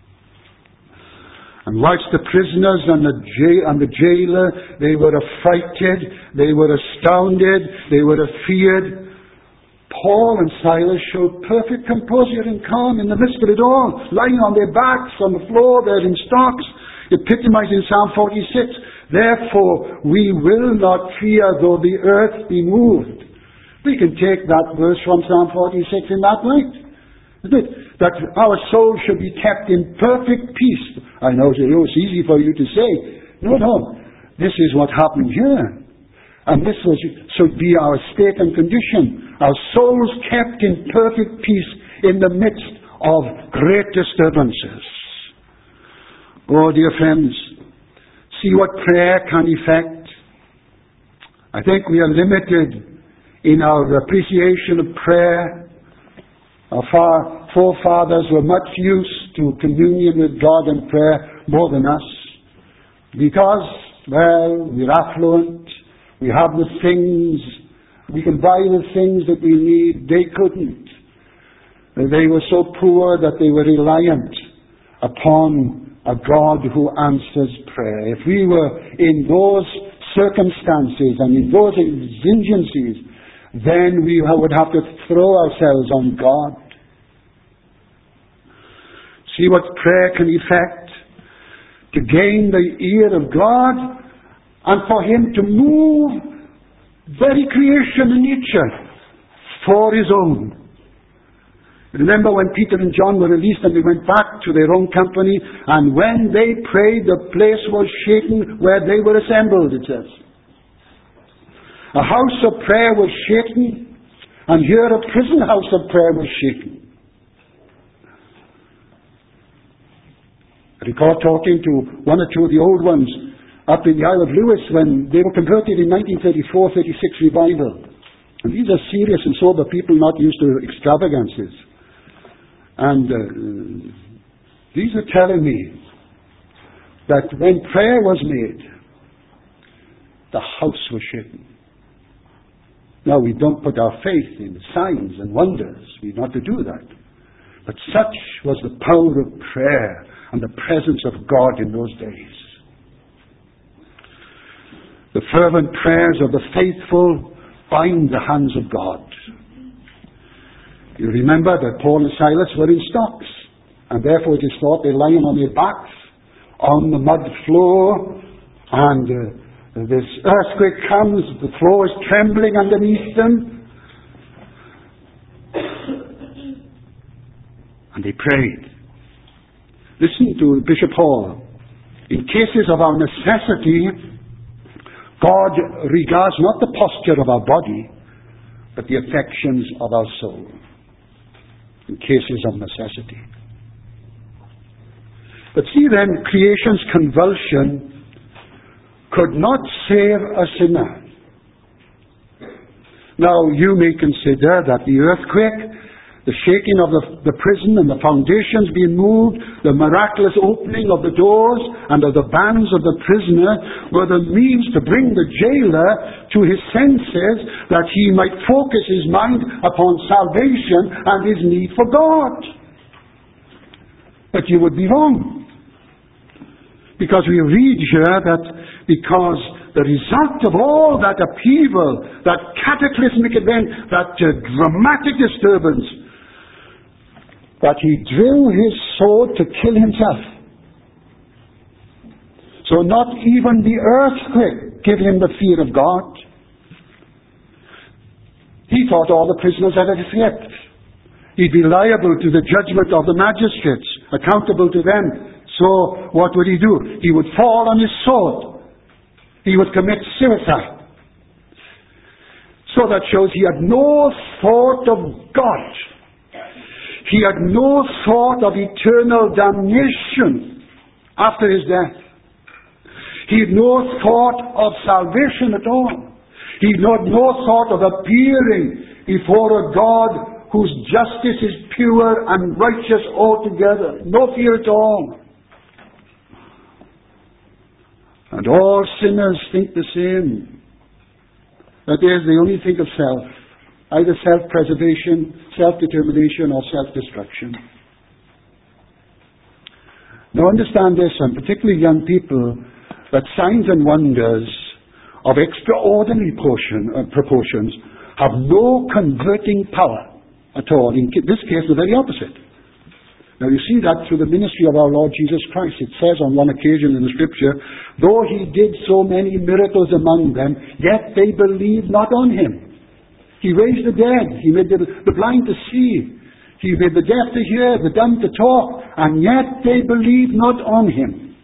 And whilst the prisoners and the jailer, they were affrighted, they were astounded, they were afeared, Paul and Silas showed perfect composure and calm in the midst of it all, lying on their backs on the floor there in stocks, epitomized in Psalm 46. Therefore we will not fear though the earth be moved. We can take that verse from Psalm 46 in that light, isn't it? That our soul should be kept in perfect peace. I know it's easy for you to say. No. This is what happened here. And this should be our state and condition. Our souls kept in perfect peace in the midst of great disturbances. Oh, dear friends, see what prayer can effect. I think we are limited in our appreciation of prayer. Our forefathers were much used to communion with God and prayer more than us. Because, well, we're affluent, we have the things, we can buy the things that we need. They couldn't. They were so poor that they were reliant upon a God who answers prayer. If we were in those circumstances and in those exigencies, then we would have to throw ourselves on God. See what prayer can effect? To gain the ear of God and for Him to move very creation and nature for His own. Remember when Peter and John were released and they went back to their own company, and when they prayed, the place was shaken where they were assembled, it says. A house of prayer was shaken, and here a prison house of prayer was shaken. I recall talking to one or two of the old ones up in the Isle of Lewis when they were converted in 1934-36 revival. And these are serious and sober people, not used to extravagances. And these are telling me that when prayer was made, the house was shaken. Now, we don't put our faith in signs and wonders. We're not to do that. But such was the power of prayer and the presence of God in those days. The fervent prayers of the faithful bind the hands of God. You remember that Paul and Silas were in stocks, and therefore it is thought they're lying on their backs on the mud floor, and this earthquake comes, the floor is trembling underneath them, and they prayed. Listen to Bishop Hall. In cases of our necessity, God regards not the posture of our body, but the affections of our soul. In cases of necessity. But see then, creation's convulsion could not save a sinner. Now, you may consider that the earthquake, the shaking of the prison and the foundations being moved, the miraculous opening of the doors and of the bands of the prisoner were the means to bring the jailer to his senses, that he might focus his mind upon salvation and his need for God. But you would be wrong. Because we read here that because the result of all that upheaval, that cataclysmic event, that dramatic disturbance, that he drew his sword to kill himself. So not even the earthquake gave him the fear of God. He thought all the prisoners had escaped. He'd be liable to the judgment of the magistrates, accountable to them. So what would he do? He would fall on his sword. He would commit suicide. So that shows he had no thought of God. He had no thought of eternal damnation after his death. He had no thought of salvation at all. He had no thought of appearing before a God whose justice is pure and righteous altogether. No fear at all. And all sinners think the same. That is, they only think of self. Either self-preservation, self-determination, or self-destruction. Now understand this, and particularly young people, that signs and wonders of extraordinary proportions have no converting power at all. In this case, the very opposite. Now you see that through the ministry of our Lord Jesus Christ. It says on one occasion in the Scripture, though he did so many miracles among them, yet they believed not on him. He raised the dead. He made the blind to see. He made the deaf to hear, the dumb to talk. And yet they believed not on him.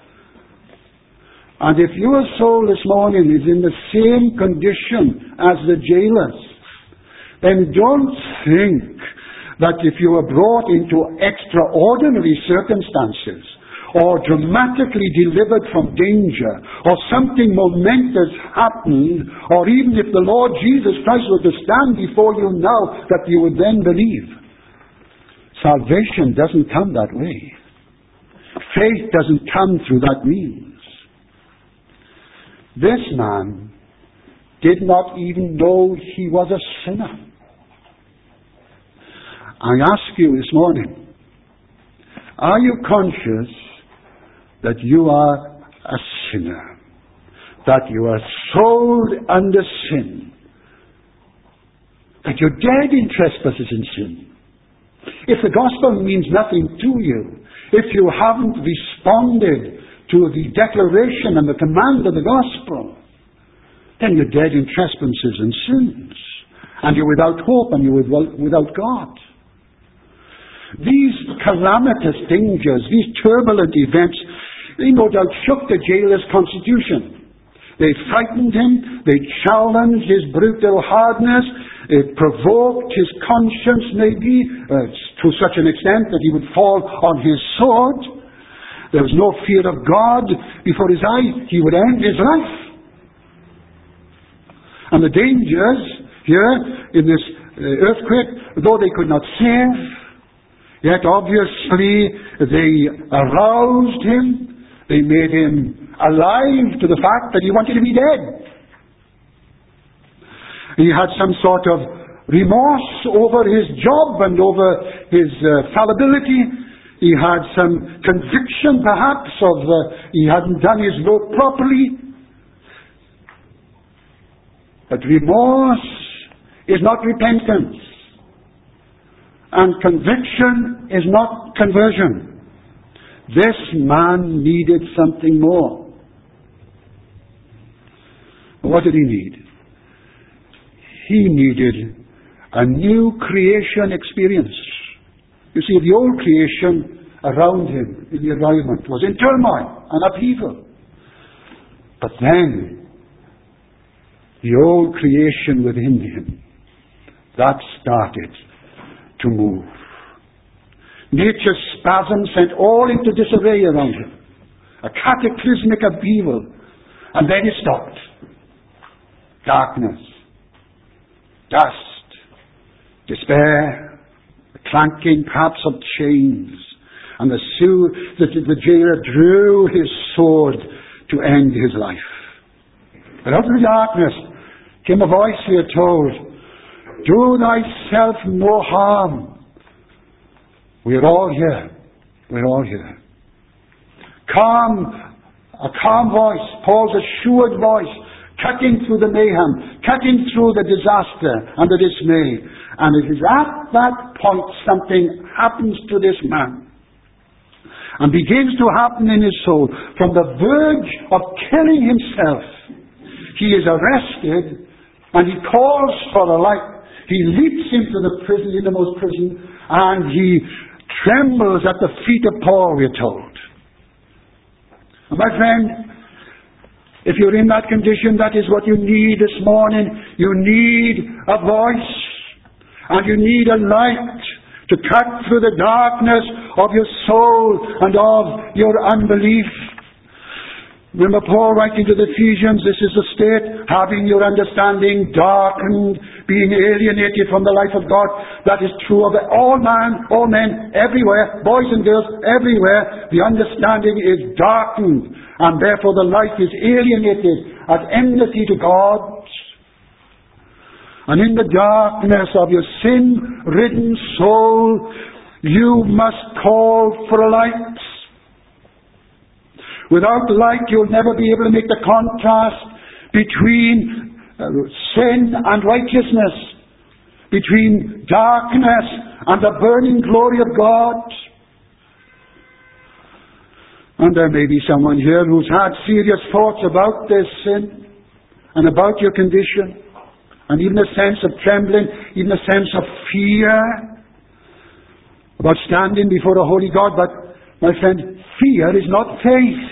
And if your soul this morning is in the same condition as the jailers, then don't think that if you are brought into extraordinary circumstances, or dramatically delivered from danger, or something momentous happened, or even if the Lord Jesus Christ were to stand before you now, that you would then believe. Salvation doesn't come that way. Faith doesn't come through that means. This man did not even know he was a sinner. I ask you this morning, are you conscious that you are a sinner? That you are sold under sin? That you're dead in trespasses and sin? If the gospel means nothing to you, if you haven't responded to the declaration and the command of the gospel, then you're dead in trespasses and sins. And you're without hope and you're without God. These calamitous dangers, these turbulent events, they no doubt shook the jailer's constitution. They frightened him, they challenged his brutal hardness, it provoked his conscience maybe to such an extent that he would fall on his sword. There was no fear of God before his eyes. He would end his life. And the dangers here in this earthquake, though they could not save, yet obviously they aroused him. They made him alive to the fact that he wanted to be dead. He had some sort of remorse over his job and over his fallibility. He had some conviction perhaps of he hadn't done his work properly. But remorse is not repentance. And conviction is not conversion. This man needed something more. What did he need? He needed a new creation experience. You see, the old creation around him in the environment was in turmoil and upheaval. But then, the old creation within him, that started to move. Nature's spasm sent all into disarray around him. A cataclysmic upheaval. And then it stopped. Darkness. Dust. Despair. The clanking perhaps of chains. And the jailer drew his sword to end his life. But out of the darkness came a voice, we are told, do thyself no harm. We are all here. We're all here. A calm voice, Paul's assured voice, cutting through the mayhem, cutting through the disaster and the dismay. And it is at that point something happens to this man. And begins to happen in his soul. From the verge of killing himself, he is arrested and he calls for a light. He leaps into the prison, innermost prison, and he trembles at the feet of Paul, we're told. And my friend, if you're in that condition, that is what you need this morning. You need a voice, and you need a light to cut through the darkness of your soul and of your unbelief. Remember Paul writing to the Ephesians, this is the state, having your understanding darkened, being alienated from the life of God. That is true of all men, everywhere, boys and girls, everywhere. The understanding is darkened, and therefore the life is alienated at enmity to God. And in the darkness of your sin-ridden soul, you must call for a light. Without light, you'll never be able to make the contrast between sin and righteousness, between darkness and the burning glory of God. And there may be someone here who's had serious thoughts about this sin and about your condition, and even a sense of trembling, even a sense of fear about standing before a holy God. But, my friend, fear is not faith.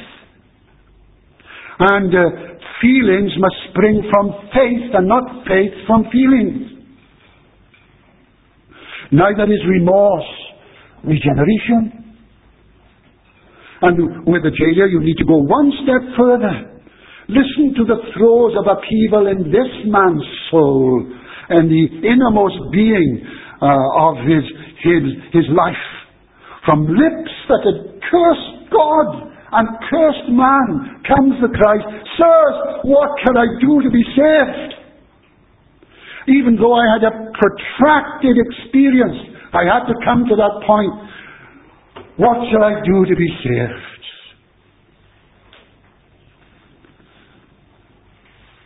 And feelings must spring from faith and not faith from feelings. Neither is remorse regeneration. And with the jailer, you need to go one step further. Listen to the throes of upheaval in this man's soul and the innermost being of his life. From lips that had cursed God and cursed man comes the cry, sirs, what can I do to be saved? Even though I had a protracted experience, I had to come to that point. What shall I do to be saved?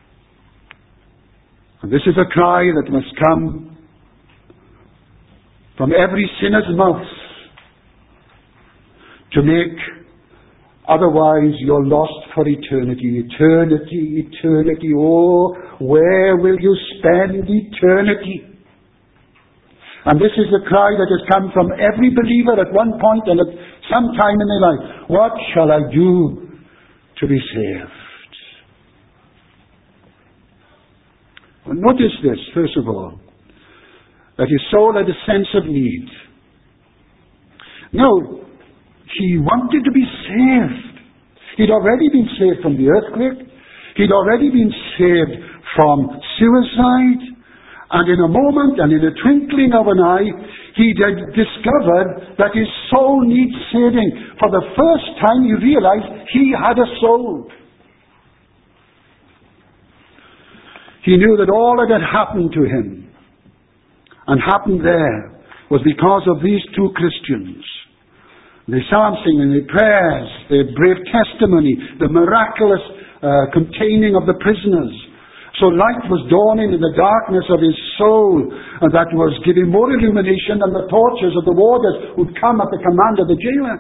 And this is a cry that must come from every sinner's mouth to make, otherwise you're lost for eternity. Eternity, eternity. Oh, where will you spend eternity? And this is the cry that has come from every believer at one point and at some time in their life. What shall I do to be saved? Well, notice this, first of all, that his soul had a sense of need. Now, he wanted to be saved. He'd already been saved from the earthquake. He'd already been saved from suicide. And in a moment and in a twinkling of an eye, he had discovered that his soul needs saving. For the first time he realized he had a soul. He knew that all that had happened to him and happened there was because of these two Christians. The psalm singing, the prayers, the brave testimony, the miraculous containing of the prisoners. So light was dawning in the darkness of his soul, and that was giving more illumination than the torches of the warders who'd come at the command of the jailer.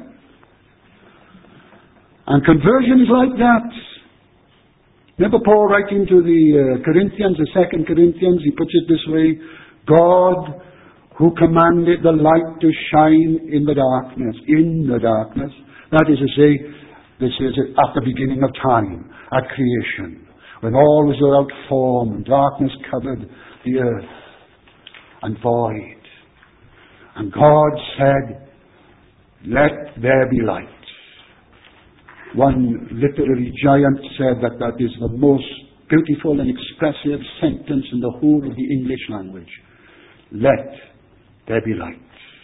And conversion is like that. Remember Paul writing to the Corinthians, the 2 Corinthians, he puts it this way, God who commanded the light to shine in the darkness, that is to say, this is at the beginning of time, at creation, when all was without form, and darkness covered the earth, and void. And God said, let there be light. One literary giant said that is the most beautiful and expressive sentence in the whole of the English language. Let there be light.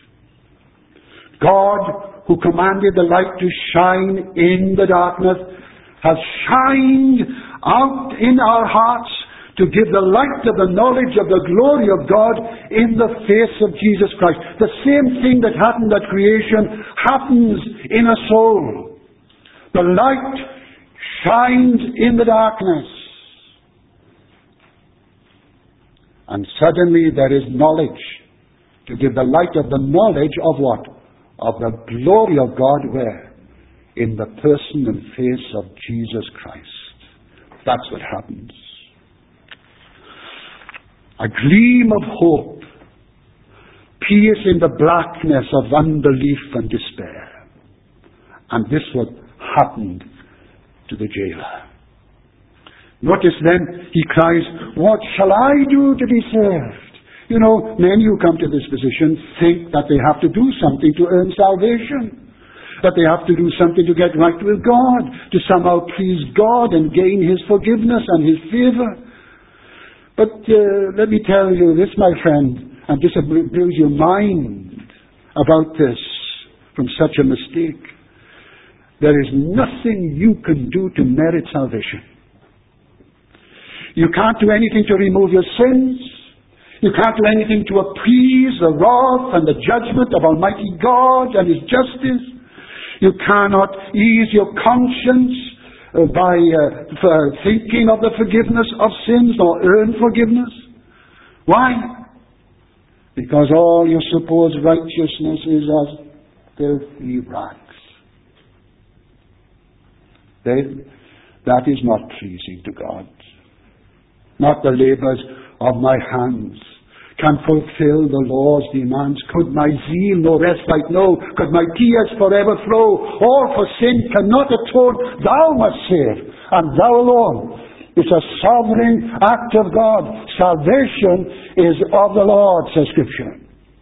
God, who commanded the light to shine in the darkness, has shined out in our hearts to give the light of the knowledge of the glory of God in the face of Jesus Christ. The same thing that happened at creation happens in a soul. The light shines in the darkness. And suddenly there is knowledge to give the light of the knowledge of what? Of the glory of God where? In the person and face of Jesus Christ. That's what happens. A gleam of hope piercing the blackness of unbelief and despair. And this what happened to the jailer. Notice then, he cries, what shall I do to be saved? You know, men who come to this position think that they have to do something to earn salvation. That they have to do something to get right with God, to somehow please God and gain His forgiveness and His favor. But let me tell you this, my friend, and this will blow your mind about this from such a mistake. There is nothing you can do to merit salvation. You can't do anything to remove your sins. You can't do anything to appease the wrath and the judgment of Almighty God and His justice. You cannot ease your conscience by thinking of the forgiveness of sins or earn forgiveness. Why? Because all your supposed righteousness is as filthy rags. That is not pleasing to God. Not the labors of my hands can fulfill the law's demands. Could my zeal no respite know? Could my tears forever flow? All for sin cannot atone. Thou must save, and thou alone. It's a sovereign act of God. Salvation is of the Lord, says Scripture.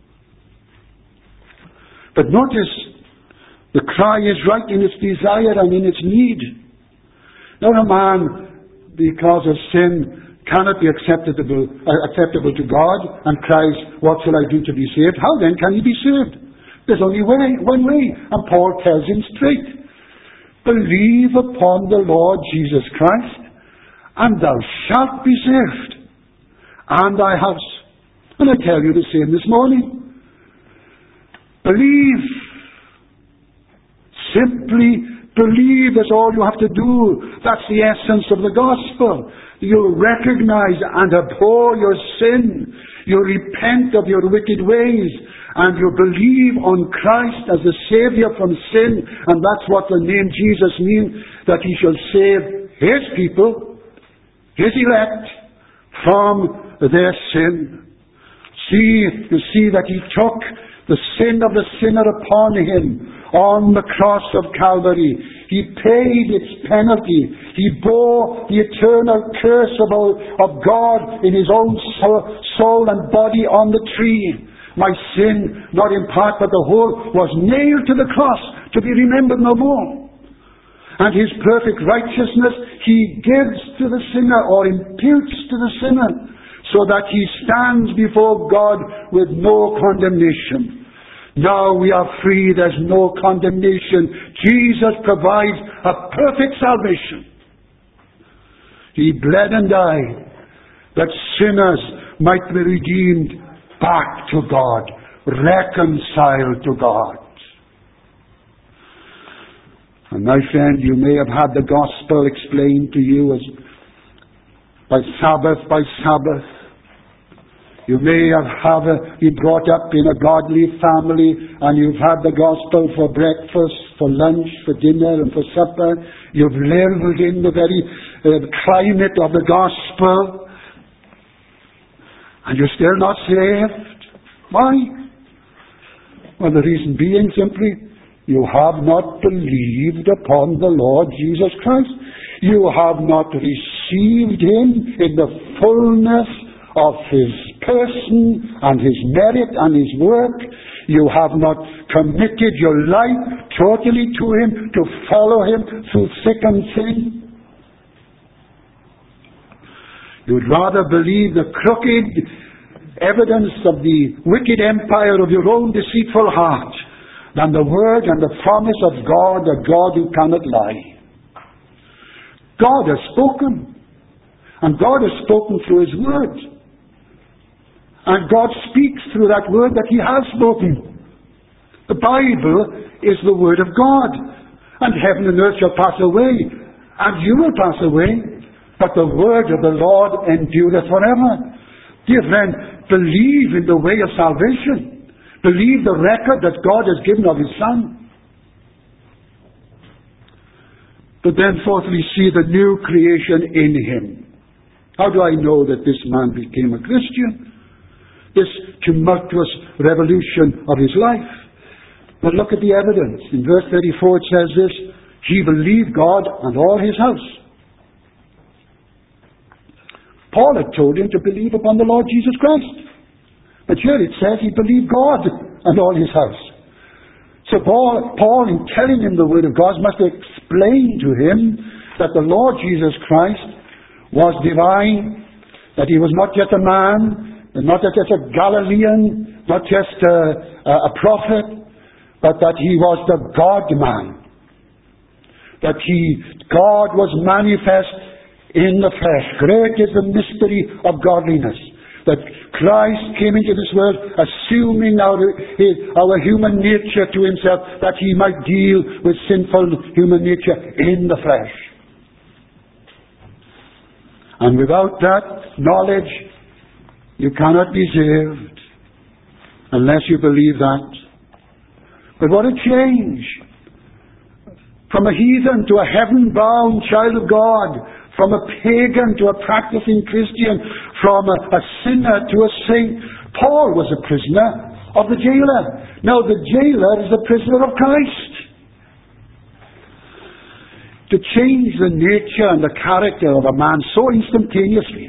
But notice, the cry is right in its desire and in its need. Now a man, because of sin, cannot be acceptable to God and cries, what shall I do to be saved? How then can he be saved? There's only one way, and Paul tells him straight. Believe upon the Lord Jesus Christ, and thou shalt be saved, and thy house. And I tell you the same this morning. Believe. Simply believe is all you have to do. That's the essence of the gospel. You recognize and abhor your sin. You repent of your wicked ways. and you believe on Christ as the Savior from sin, and that's what the name Jesus means, that He shall save His people, His elect, from their sin. You see that He took the sin of the sinner upon Him on the cross of Calvary. He paid its penalty. He bore the eternal curse of God in His own soul and body on the tree. My sin, not in part but the whole, was nailed to the cross to be remembered no more. And His perfect righteousness He gives to the sinner, or imputes to the sinner, so that he stands before God with no condemnation. Now we are free, there's no condemnation. Jesus provides a perfect salvation. He bled and died that sinners might be redeemed back to God, reconciled to God. And my friend, you may have had the gospel explained to you as by Sabbath. You may have been brought up in a godly family, and you've had the gospel for breakfast, for lunch, for dinner, and for supper. You've lived in the very climate of the gospel, and you're still not saved. Why? Well, the reason being simply, you have not believed upon the Lord Jesus Christ. You have not received Him in the fullness of His person and His merit and His work. You have not committed your life totally to Him, to follow Him through thick and thin. You would rather believe the crooked evidence of the wicked empire of your own deceitful heart than the word and the promise of God, a God who cannot lie. God has spoken, and God has spoken through His word. And God speaks through that word that He has spoken. The Bible is the word of God. And heaven and earth shall pass away, and you will pass away, but the word of the Lord endureth forever. Dear friend, believe in the way of salvation. Believe the record that God has given of His Son. But then fourthly, see the new creation in Him. How do I know that this man became a Christian? This tumultuous revolution of his life. But look at the evidence. In verse 34 it says this: he believed God and all his house. Paul had told him to believe upon the Lord Jesus Christ. But here it says he believed God and all his house. So Paul, in telling him the word of God, must explain to him that the Lord Jesus Christ was divine, that He was not just a man, not just a Galilean, not just a prophet, but that He was the God-man. That God was manifest in the flesh. Great is the mystery of godliness. That Christ came into this world assuming our human nature to Himself, that He might deal with sinful human nature in the flesh. And without that knowledge, you cannot be saved unless you believe that. But what a change! From a heathen to a heaven-bound child of God, from a pagan to a practicing Christian, from a sinner to a saint. Paul was a prisoner of the jailer. Now the jailer is a prisoner of Christ. To change the nature and the character of a man so instantaneously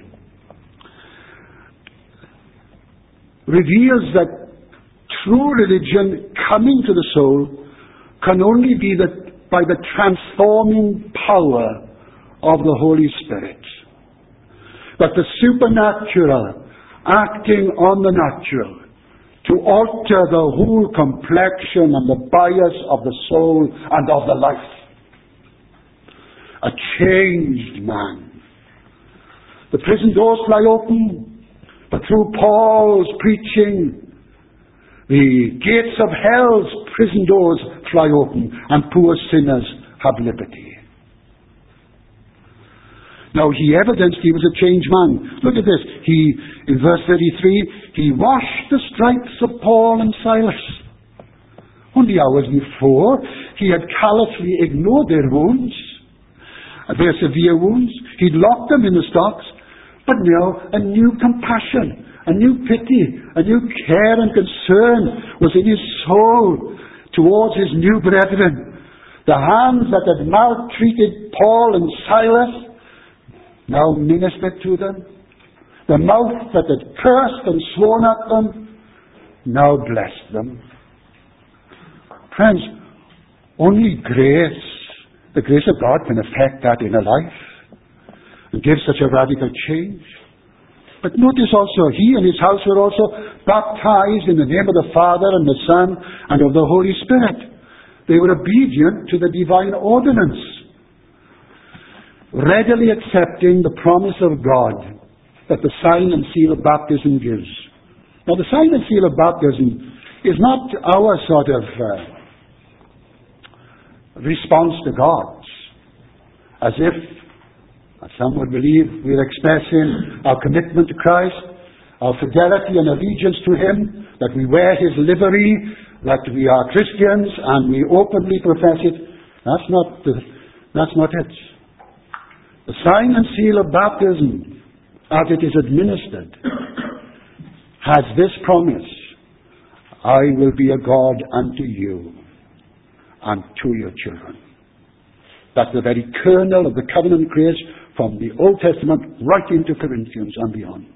reveals that true religion coming to the soul can only be by the transforming power of the Holy Spirit. That the supernatural acting on the natural to alter the whole complexion and the bias of the soul and of the life. A changed man. The prison doors fly open, but through Paul's preaching, the gates of hell's prison doors fly open, and poor sinners have liberty. Now, he evidenced he was a changed man. Look at this. In verse 33, he washed the stripes of Paul and Silas. Only hours before, he had callously ignored their wounds, their severe wounds. He'd locked them in the stocks. But now, a new compassion, a new pity, a new care and concern was in his soul towards his new brethren. The hands that had maltreated Paul and Silas now ministered to them. The mouth that had cursed and sworn at them now blessed them. Friends, only grace, the grace of God, can affect that inner life and give such a radical change. But notice also, he and his house were also baptized in the name of the Father and the Son and of the Holy Spirit. They were obedient to the divine ordinance, readily accepting the promise of God that the sign and seal of baptism gives. Now, the sign and seal of baptism is not our sort of response to God's, as if, as some would believe, we're expressing our commitment to Christ, our fidelity and allegiance to Him, that we wear His livery, that we are Christians and we openly profess it. That's not it. The sign and seal of baptism, as it is administered, has this promise: I will be a God unto you and to your children. That's the very kernel of the covenant grace from the Old Testament right into Corinthians and beyond.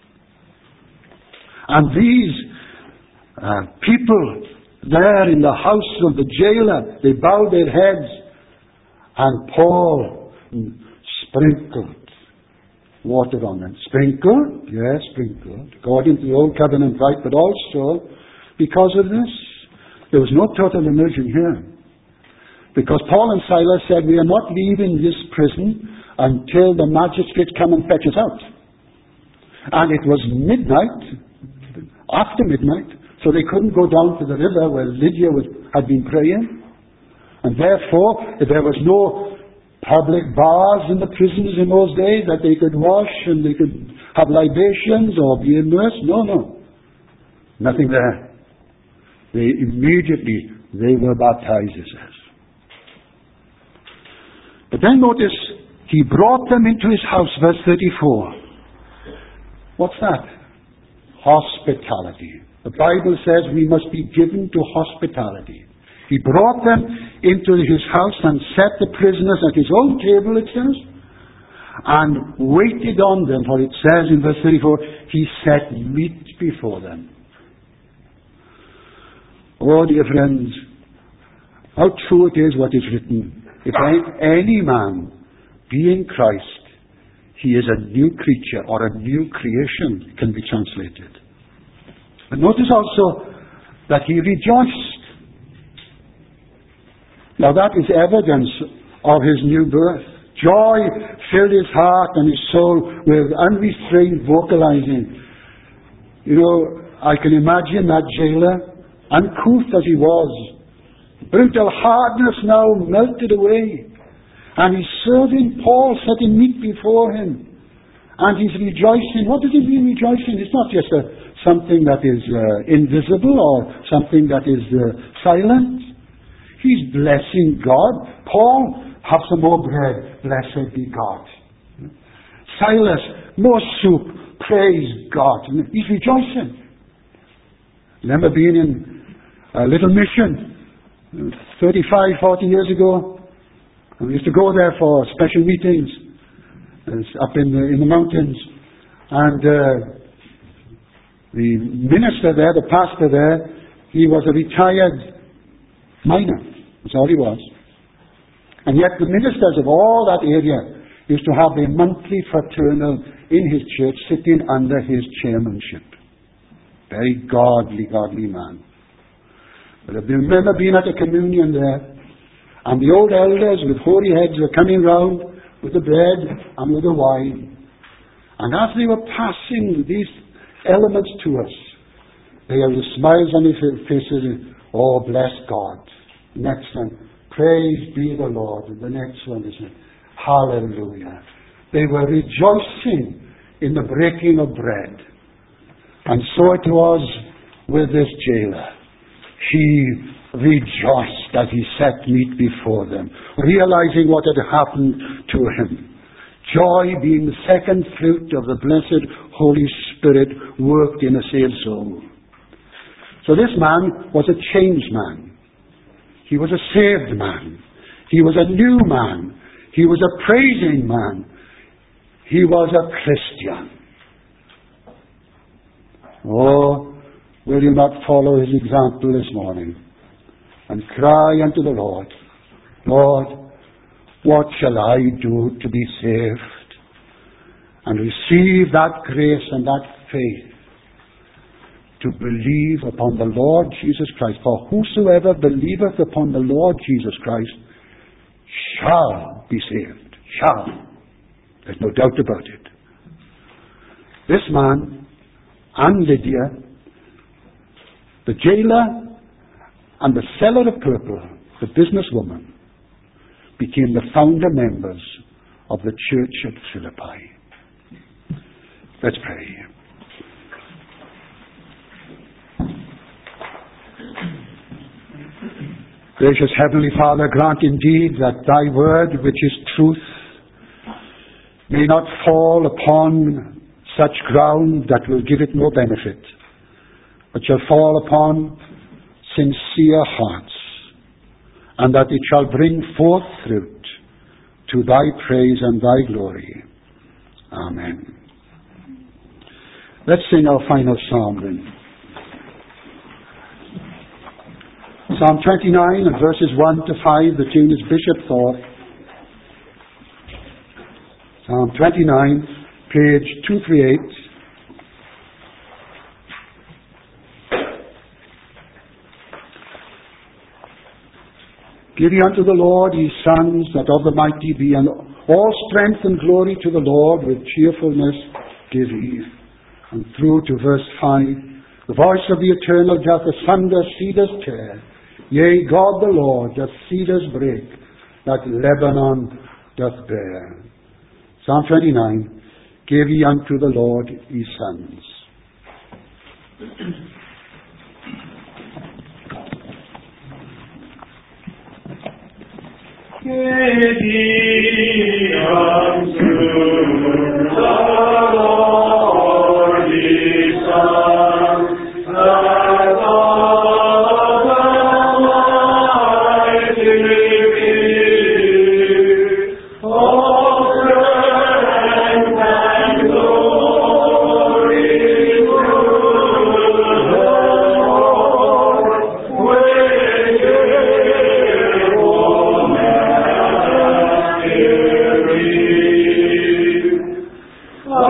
And these people there in the house of the jailer, they bowed their heads, and Paul sprinkled water on them. Sprinkled? Yes, sprinkled, according to the Old Covenant rite, but also because of this, there was no total immersion here. Because Paul and Silas said, we are not leaving this prison until the magistrates come and fetch us out. And it was midnight, after midnight, so they couldn't go down to the river where Lydia had been praying. And therefore, there was no public bars in the prisons in those days that they could wash and they could have libations or be immersed. No. Nothing there. They were baptized, it says. But then notice, he brought them into his house, verse 34. What's that? Hospitality. The Bible says we must be given to hospitality. He brought them into his house and set the prisoners at his own table, it says, and waited on them, for it says in verse 34, he set meat before them. Oh, dear friends, how true it is what is written. If any man be in Christ, he is a new creature, or a new creation, can be translated. But notice also that he rejoiced. Now that is evidence of his new birth. Joy filled his heart and his soul with unrestrained vocalizing. You know, I can imagine that jailer, uncouth as he was, brutal hardness now melted away. And he's serving Paul, setting meat before him. And he's rejoicing. What does it mean, rejoicing? It's not just something that is invisible or something that is silent. He's blessing God. Paul, have some more bread. Blessed be God. Silas, more soup. Praise God. He's rejoicing. Remember being in a little mission 35, 40 years ago? And we used to go there for special meetings. It's up in the mountains. And the minister there, the pastor there, he was a retired miner. That's all he was. And yet the ministers of all that area used to have their monthly fraternal in his church, sitting under his chairmanship. Very godly man. But I remember being at a communion there, and the old elders with hoary heads were coming round with the bread and with the wine. And as they were passing these elements to us, they had the smiles on their faces. Oh, bless God. Next one, praise be the Lord. And the next one is hallelujah. They were rejoicing in the breaking of bread. And so it was with this jailer. He rejoiced as he set meat before them, realizing what had happened to him. Joy being the second fruit of the blessed Holy Spirit worked in a saved soul. So this man was a changed man. He was a saved man. He was a new man. He was a praising man. He was a Christian. Oh, will you not follow his example this morning and cry unto the Lord, Lord, what shall I do to be saved? And receive that grace and that faith to believe upon the Lord Jesus Christ. For whosoever believeth upon the Lord Jesus Christ shall be saved. Shall. There's no doubt about it. This man and Lydia, the jailer and the seller of purple, the businesswoman, became the founder members of the church at Philippi. Let's pray. Gracious Heavenly Father, grant indeed that thy word, which is truth, may not fall upon such ground that will give it no benefit, but shall fall upon sincere hearts, and that it shall bring forth fruit to thy praise and thy glory. Amen. Let's sing our final psalm then. Psalm 29 and verses 1 to 5, the tune is Bishop Thorpe. Psalm 29, page 238. Give ye unto the Lord, ye sons that of the mighty be, and all strength and glory to the Lord with cheerfulness give ye. And through to verse 5, the voice of the Eternal doth asunder cedars tear. Yea, God the Lord doth cedars break, that Lebanon doth bear. Psalm 29, give ye unto the Lord, ye sons. Give ye unto the Lord, ye sons, that of the mighty be. All strength and glory to the Lord, with cheerful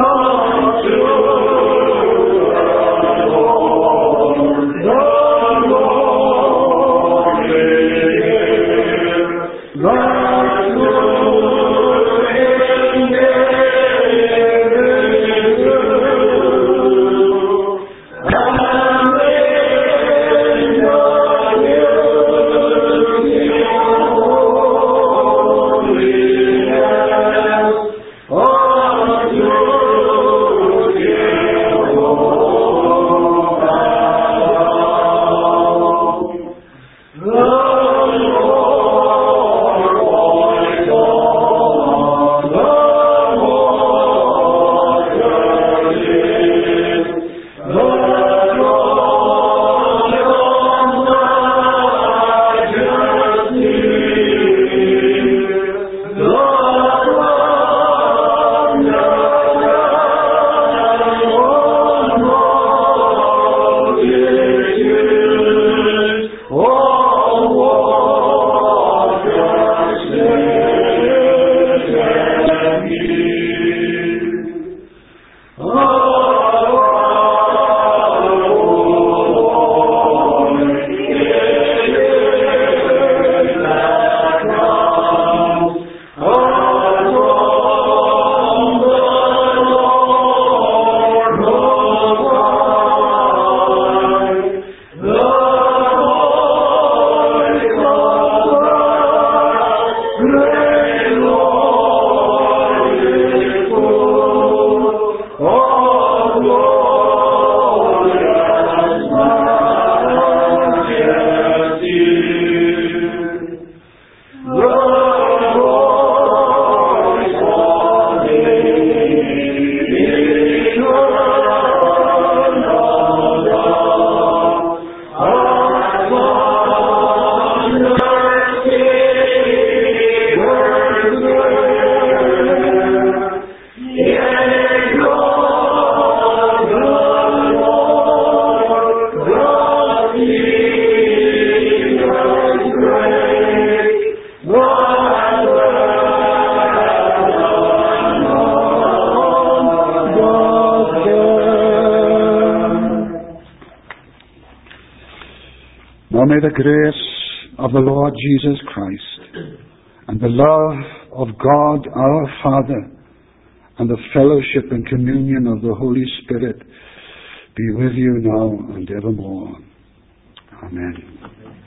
So may the grace of the Lord Jesus Christ and the love of God our Father and the fellowship and communion of the Holy Spirit be with you now and evermore. Amen.